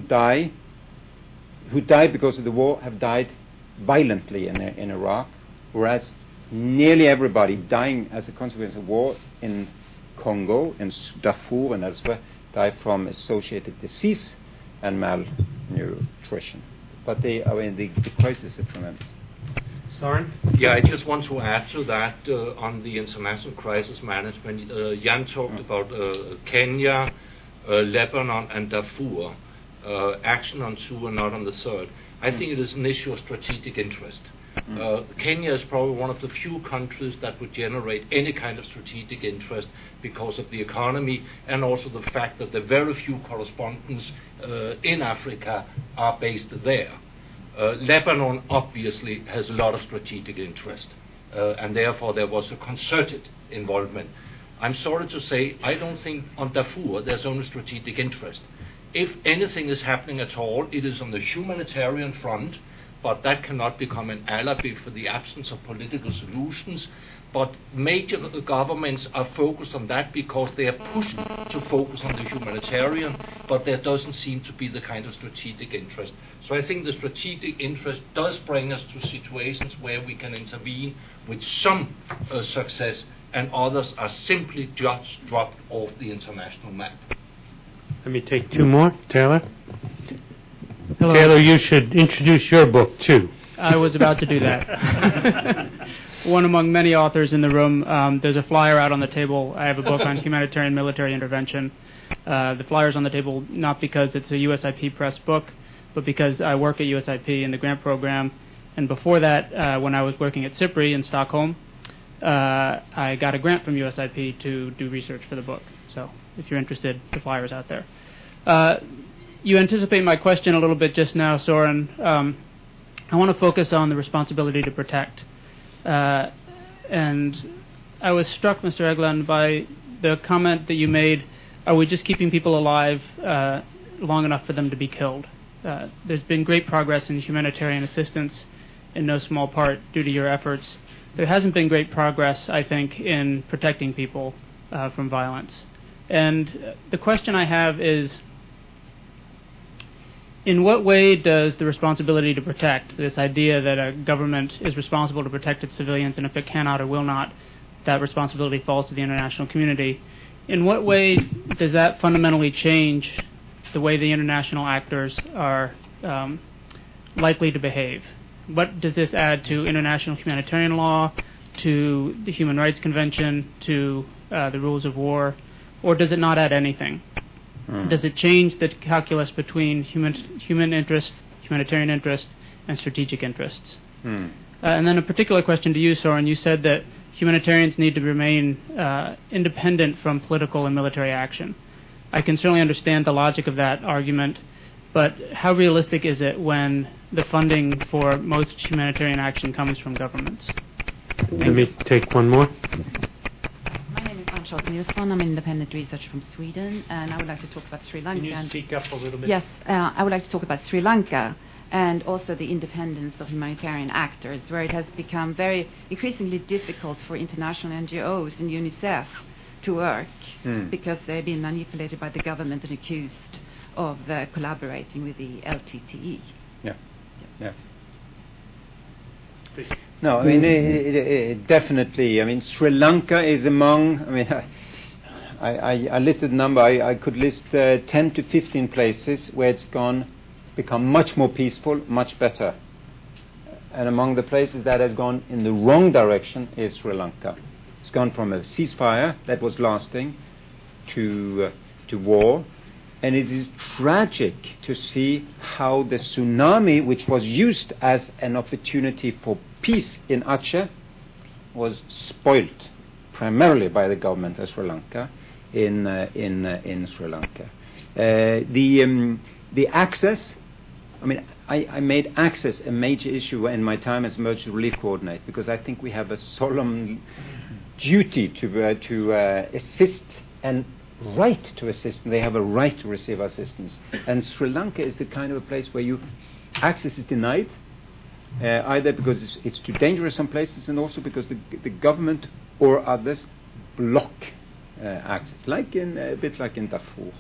who died because of the war have died violently in Iraq, whereas nearly everybody dying as a consequence of war in Congo, in Darfur and elsewhere, die from associated disease and malnutrition. But the crisis is tremendous. Soren? Yeah, I just want to add to that on the international crisis management. Jan talked about Kenya, Lebanon, and Darfur. Action on 2 and not on the 3rd. I think it is an issue of strategic interest. Kenya is probably one of the few countries that would generate any kind of strategic interest because of the economy and also the fact that the very few correspondents in Africa are based there. Lebanon obviously has a lot of strategic interest, and therefore there was a concerted involvement. I'm sorry to say, I don't think on Darfur there's only strategic interest. If anything is happening at all, it is on the humanitarian front, but that cannot become an alibi for the absence of political solutions. But major governments are focused on that because they are pushed to focus on the humanitarian, but there doesn't seem to be the kind of strategic interest. So I think the strategic interest does bring us to situations where we can intervene with some success, and others are simply just dropped off the international map. Let me take 2 more. Taylor? Hello. Taylor, you should introduce your book, too. I was about to do that. One among many authors in the room. There's a flyer out on the table. I have a book on humanitarian military intervention. The flyer's on the table not because it's a USIP press book, but because I work at USIP in the grant program. And before that, when I was working at SIPRI in Stockholm, I got a grant from USIP to do research for the book. So if you're interested, the flyer's out there. You anticipate my question a little bit just now, Soren. I want to focus on the responsibility to protect. And I was struck, Mr. Egeland, by the comment that you made, are we just keeping people alive long enough for them to be killed? There's been great progress in humanitarian assistance, in no small part due to your efforts. There hasn't been great progress, I think, in protecting people from violence. And the question I have is, in what way does the responsibility to protect, this idea that a government is responsible to protect its civilians, and if it cannot or will not, that responsibility falls to the international community, in what way does that fundamentally change the way the international actors are likely to behave? What does this add to international humanitarian law, to the Human Rights Convention, to the rules of war, or does it not add anything? Does it change the calculus between human interest, humanitarian interest, and strategic interests? And then a particular question to you, Soren. You said that humanitarians need to remain independent from political and military action. I can certainly understand the logic of that argument, but how realistic is it when the funding for most humanitarian action comes from governments? Let me take 1 more. My name is Ann-Charlotte Nilsson. I'm an independent researcher from Sweden, and I would like to talk about Sri Lanka. Can you speak up a little bit? Yes, I would like to talk about Sri Lanka and also the independence of humanitarian actors, where it has become very increasingly difficult for international NGOs and UNICEF to work because they've been manipulated by the government and accused of collaborating with the LTTE. Yeah. No, I mean, it definitely, I mean, Sri Lanka is among, I mean, I listed a number, I could list 10 to 15 places where it's become much more peaceful, much better. And among the places that has gone in the wrong direction is Sri Lanka. It's gone from a ceasefire that was lasting to war, And it is tragic to see how the tsunami, which was used as an opportunity for peace in Aceh, was spoilt primarily by the government of Sri Lanka in Sri Lanka. The access, I mean, I made access a major issue in my time as emergency relief coordinator, because I think we have a solemn duty to assist and right to assist, and they have a right to receive assistance. And Sri Lanka is the kind of a place where access is denied, either because it's too dangerous some places, and also because the government or others block access, a bit like in Darfur.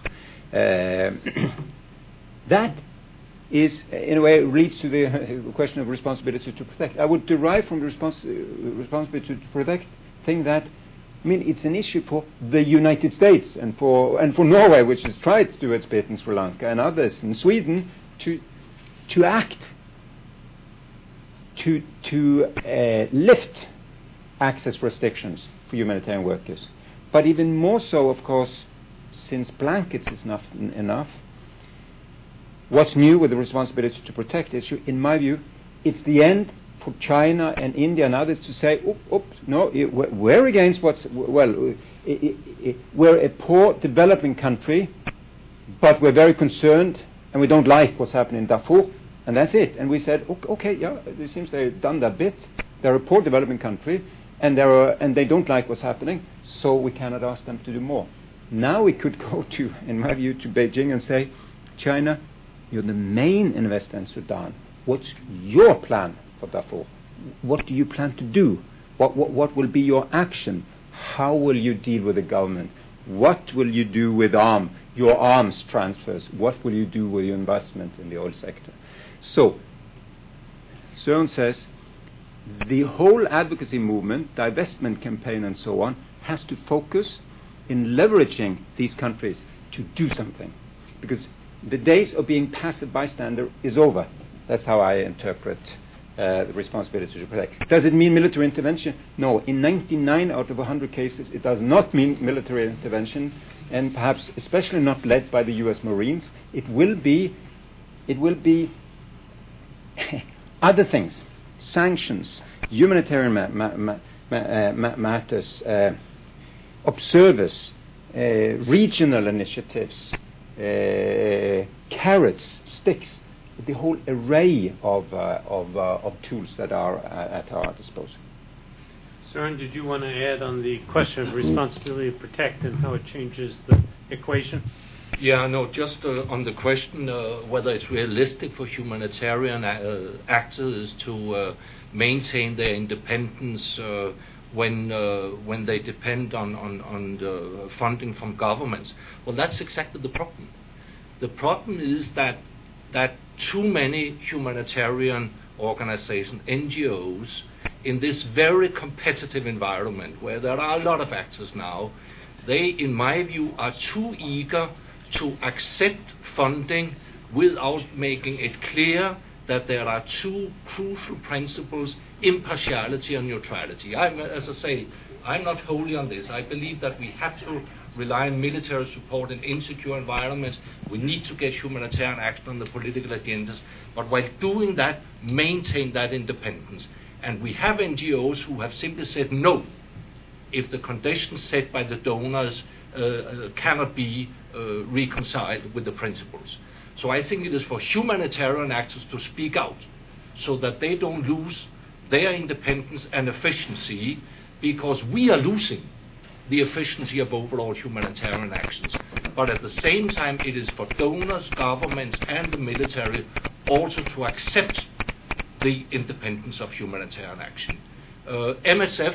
That is, in a way, leads to the question of responsibility to protect. I would derive from the responsibility to protect thing that, I mean, it's an issue for the United States and for Norway, which has tried to do its bit in Sri Lanka, and others in Sweden to act to lift access restrictions for humanitarian workers. But even more so, of course, since blankets is not enough. What's new with the responsibility to protect issue, in my view, it's the end for China and India and others to say, no, we're against we're a poor developing country, but we're very concerned and we don't like what's happening in Darfur, and that's it. And we said, okay, yeah, it seems they've done that bit. They're a poor developing country, and they don't like what's happening, so we cannot ask them to do more. Now we could go to, in my view, to Beijing and say, China, you're the main investor in Sudan. What's your plan for Darfur? What do you plan to do? What will be your action? How will you deal with the government? What will you do with your arms transfers? What will you do with your investment in the oil sector? So, Søren says, the whole advocacy movement, divestment campaign and so on, has to focus in leveraging these countries to do something. Because the days of being passive bystander is over. That's how I interpret the responsibility to protect. Does it mean military intervention? No. In 99 out of 100 cases, it does not mean military intervention, and perhaps especially not led by the U.S. Marines. It will be other things, sanctions, humanitarian matters, observers, regional initiatives, carrots, sticks, the whole array of tools that are at our disposal. Søren, did you want to add on the question of responsibility to protect and how it changes the equation? Yeah, no, just on the question whether it's realistic for humanitarian actors to maintain their independence when they depend on the funding from governments. Well, that's exactly the problem. The problem is that too many humanitarian organizations, NGOs, in this very competitive environment where there are a lot of actors now, they, in my view, are too eager to accept funding without making it clear that there are two crucial principles, impartiality and neutrality. As I say, I'm not wholly on this. I believe that we have to rely on military support in insecure environments. We need to get humanitarian action on the political agendas, but while doing that, maintain that independence. And we have NGOs who have simply said no if the conditions set by the donors cannot be reconciled with the principles. So I think it is for humanitarian actors to speak out so that they don't lose their independence and efficiency, because we are losing the efficiency of overall humanitarian actions. But at the same time, it is for donors, governments and the military also to accept the independence of humanitarian action. MSF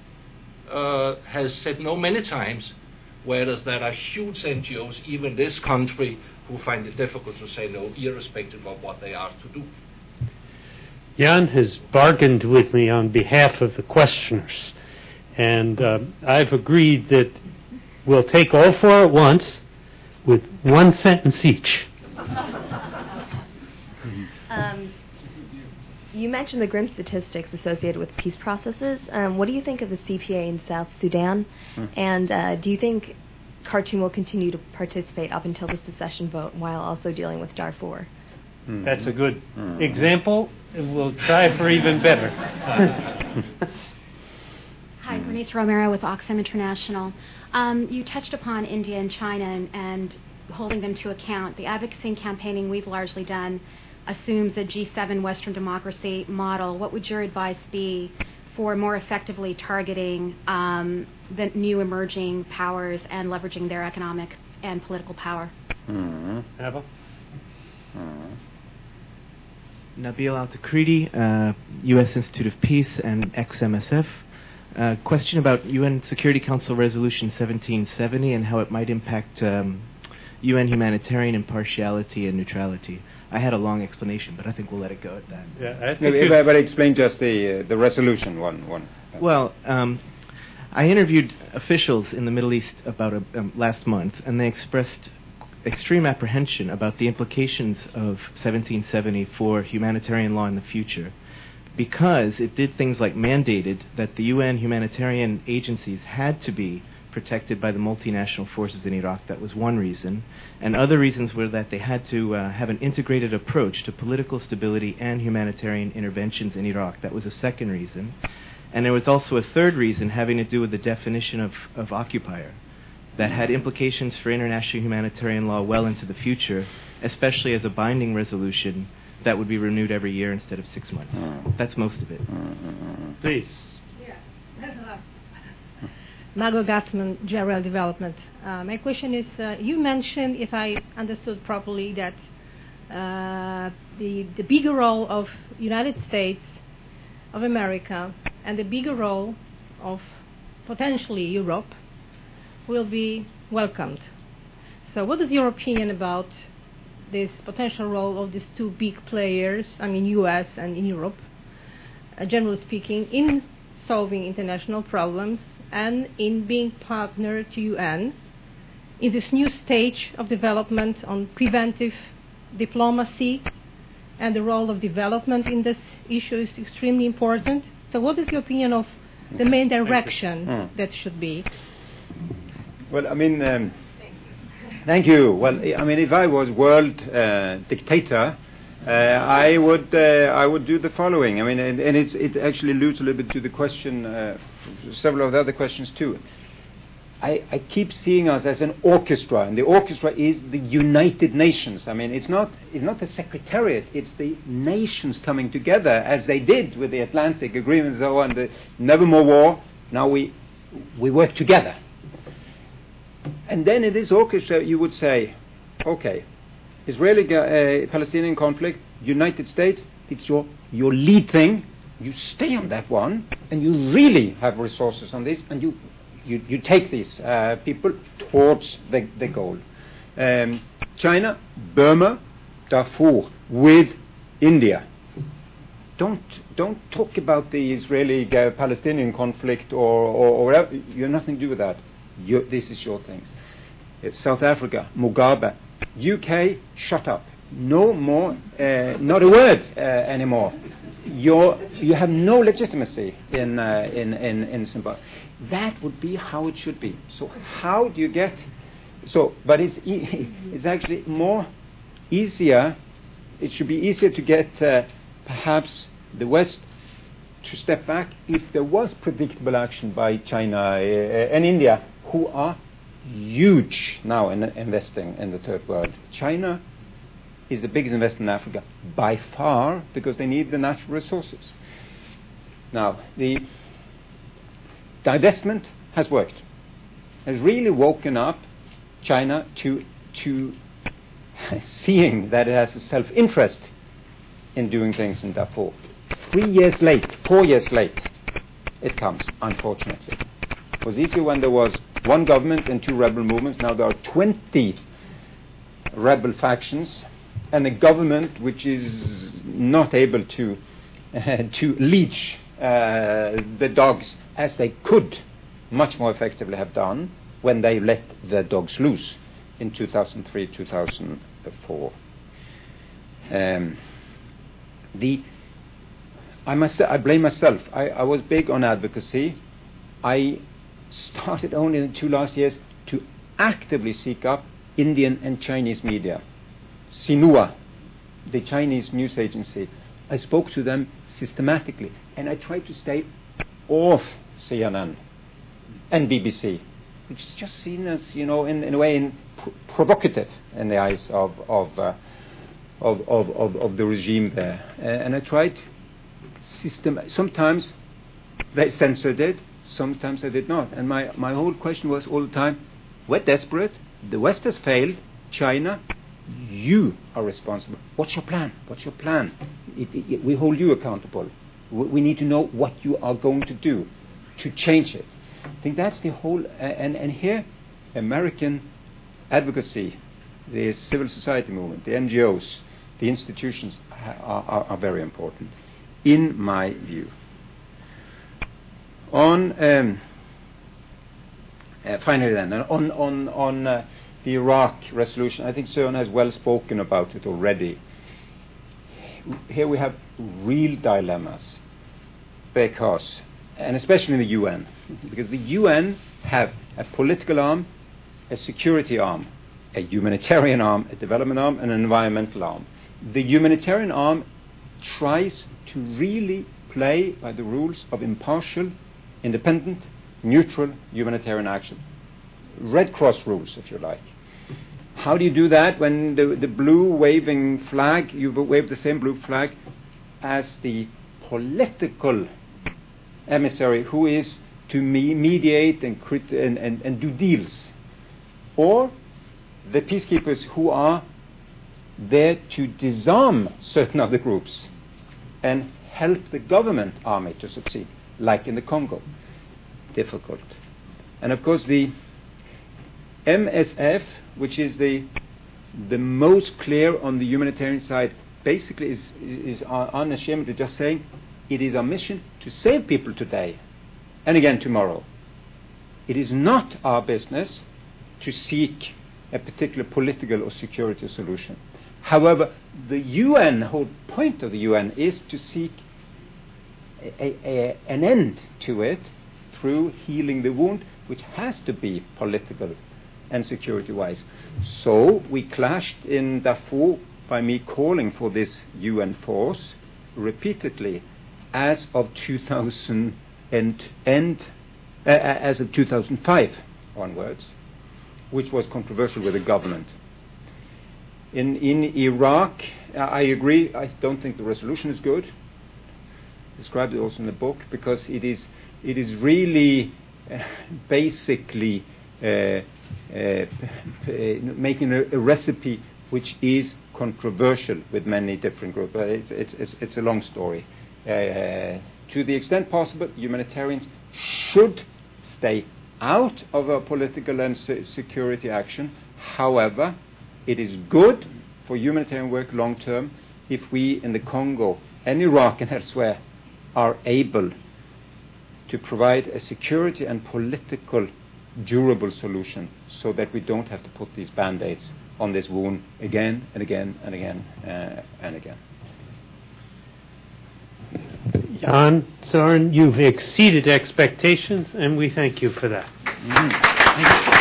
has said no many times, whereas there are huge NGOs, even this country, who find it difficult to say no, irrespective of what they ask to do. Jan has bargained with me on behalf of the questioners, and I've agreed that we'll take all four at once with one sentence each. You mentioned the grim statistics associated with peace processes. What do you think of the CPA in South Sudan? And do you think Khartoum will continue to participate up until the secession vote while also dealing with Darfur. That's a good example, and we'll try for even better. Hi, Bernice Romero with Oxfam International. You touched upon India and China and holding them to account. The advocacy and campaigning we've largely done assumes a G7 Western democracy model. What would your advice be for more effectively targeting the new emerging powers and leveraging their economic and political power? Eva? Nabil Al-Takridi, U.S. Institute of Peace and ex-MSF. Question about UN Security Council Resolution 1770 and how it might impact UN humanitarian impartiality and neutrality. I had a long explanation, but I think we'll let it go at that. Yeah, I think but explain just the resolution one. Well, I interviewed officials in the Middle East about last month, and they expressed extreme apprehension about the implications of 1770 for humanitarian law in the future, because it did things like mandated that the UN humanitarian agencies had to be protected by the multinational forces in Iraq. That was one reason. And other reasons were that they had to have an integrated approach to political stability and humanitarian interventions in Iraq. That was a second reason. And there was also a third reason having to do with the definition of occupier that had implications for international humanitarian law well into the future, especially as a binding resolution that would be renewed every year instead of 6 months. That's most of it. Please. Margot Gassman, General Development. My question is, you mentioned, if I understood properly, that the bigger role of United States of America and the bigger role of potentially Europe will be welcomed. So what is your opinion about this potential role of these two big players, I mean US and in Europe, generally speaking, in solving international problems and in being partner to UN in this new stage of development on preventive diplomacy, and the role of development in this issue is extremely important. So what is your opinion of the main direction that should be? Well, I mean, thank you. Well, I mean, if I was world dictator, I would do the following. I mean, and it actually alludes a little bit to the question, several of the other questions too. I keep seeing us as an orchestra, and the orchestra is the United Nations. I mean, it's not the Secretariat; it's the nations coming together, as they did with the Atlantic Agreement and so on. The Never More War. Now we work together. And then in this orchestra, you would say, okay, Israeli-Palestinian conflict, United States, it's your lead thing. You stay on that one, and you really have resources on this, and you take these people towards the goal. China, Burma, Darfur, with India. Don't talk about the Israeli-Palestinian conflict or whatever. You have nothing to do with that. This is your things. It's South Africa, Mugabe. UK, shut up. No more, not a word anymore. You have no legitimacy in Zimbabwe. That would be how it should be. So how do you get? But it's actually more easier. It should be easier to get perhaps the West to step back if there was predictable action by China and India, who are huge now in investing in the third world. China is the biggest investor in Africa by far because they need the natural resources. Now, the divestment has worked. Has really woken up China to seeing that it has a self-interest in doing things in Darfur. 4 years late, it comes, unfortunately. It was easier when there was one government and two rebel movements. Now there are 20 rebel factions and a government which is not able to leash the dogs as they could much more effectively have done when they let the dogs loose in 2003, 2004. I blame myself. I was big on advocacy. I started only in the 2 last years to actively seek up Indian and Chinese media. Xinhua, the Chinese news agency, I spoke to them systematically, and I tried to stay off CNN and BBC, which is just seen as, in a way, provocative in the eyes of the regime there. And I tried sometimes they censored it, sometimes they did not. And my whole question was all the time, we're desperate, the West has failed, China, you are responsible. What's your plan? What's your plan? We hold you accountable. We need to know what you are going to do to change it. I think that's the whole, and here, American advocacy, the civil society movement, the NGOs, the institutions are very important, in my view. On finally, then, on the Iraq resolution, I think Søren has well spoken about it already. Here we have real dilemmas, because, and especially in the UN, because the UN have a political arm, a security arm, a humanitarian arm, a development arm, and an environmental arm. The humanitarian arm tries to really play by the rules of impartial, independent, neutral humanitarian action. Red Cross rules, if you like. How do you do that when the blue waving flag, you wave the same blue flag as the political emissary who is to mediate and do deals, or the peacekeepers who are there to disarm certain other groups and help the government army to succeed, like in the Congo? Difficult. And of course the MSF, which is the most clear on the humanitarian side, basically is unashamedly just saying it is our mission to save people today and again tomorrow. It is not our business to seek a particular political or security solution. However, the UN, the whole point of the UN is to seek an end to it through healing the wound, which has to be political and security-wise. So we clashed in Darfur by me calling for this UN force repeatedly as of 2005 onwards, which was controversial with the government. In Iraq, I agree. I don't think the resolution is good. Described it also in the book, because it is really basically making a recipe which is controversial with many different groups. It's a long story. To the extent possible, humanitarians should stay out of a political and security action. However, it is good for humanitarian work long term if we in the Congo and Iraq and elsewhere are able to provide a security and political durable solution, so that we don't have to put these band-aids on this wound again and again and again and again. Jan, Søren, you've exceeded expectations, and we thank you for that. Thank you.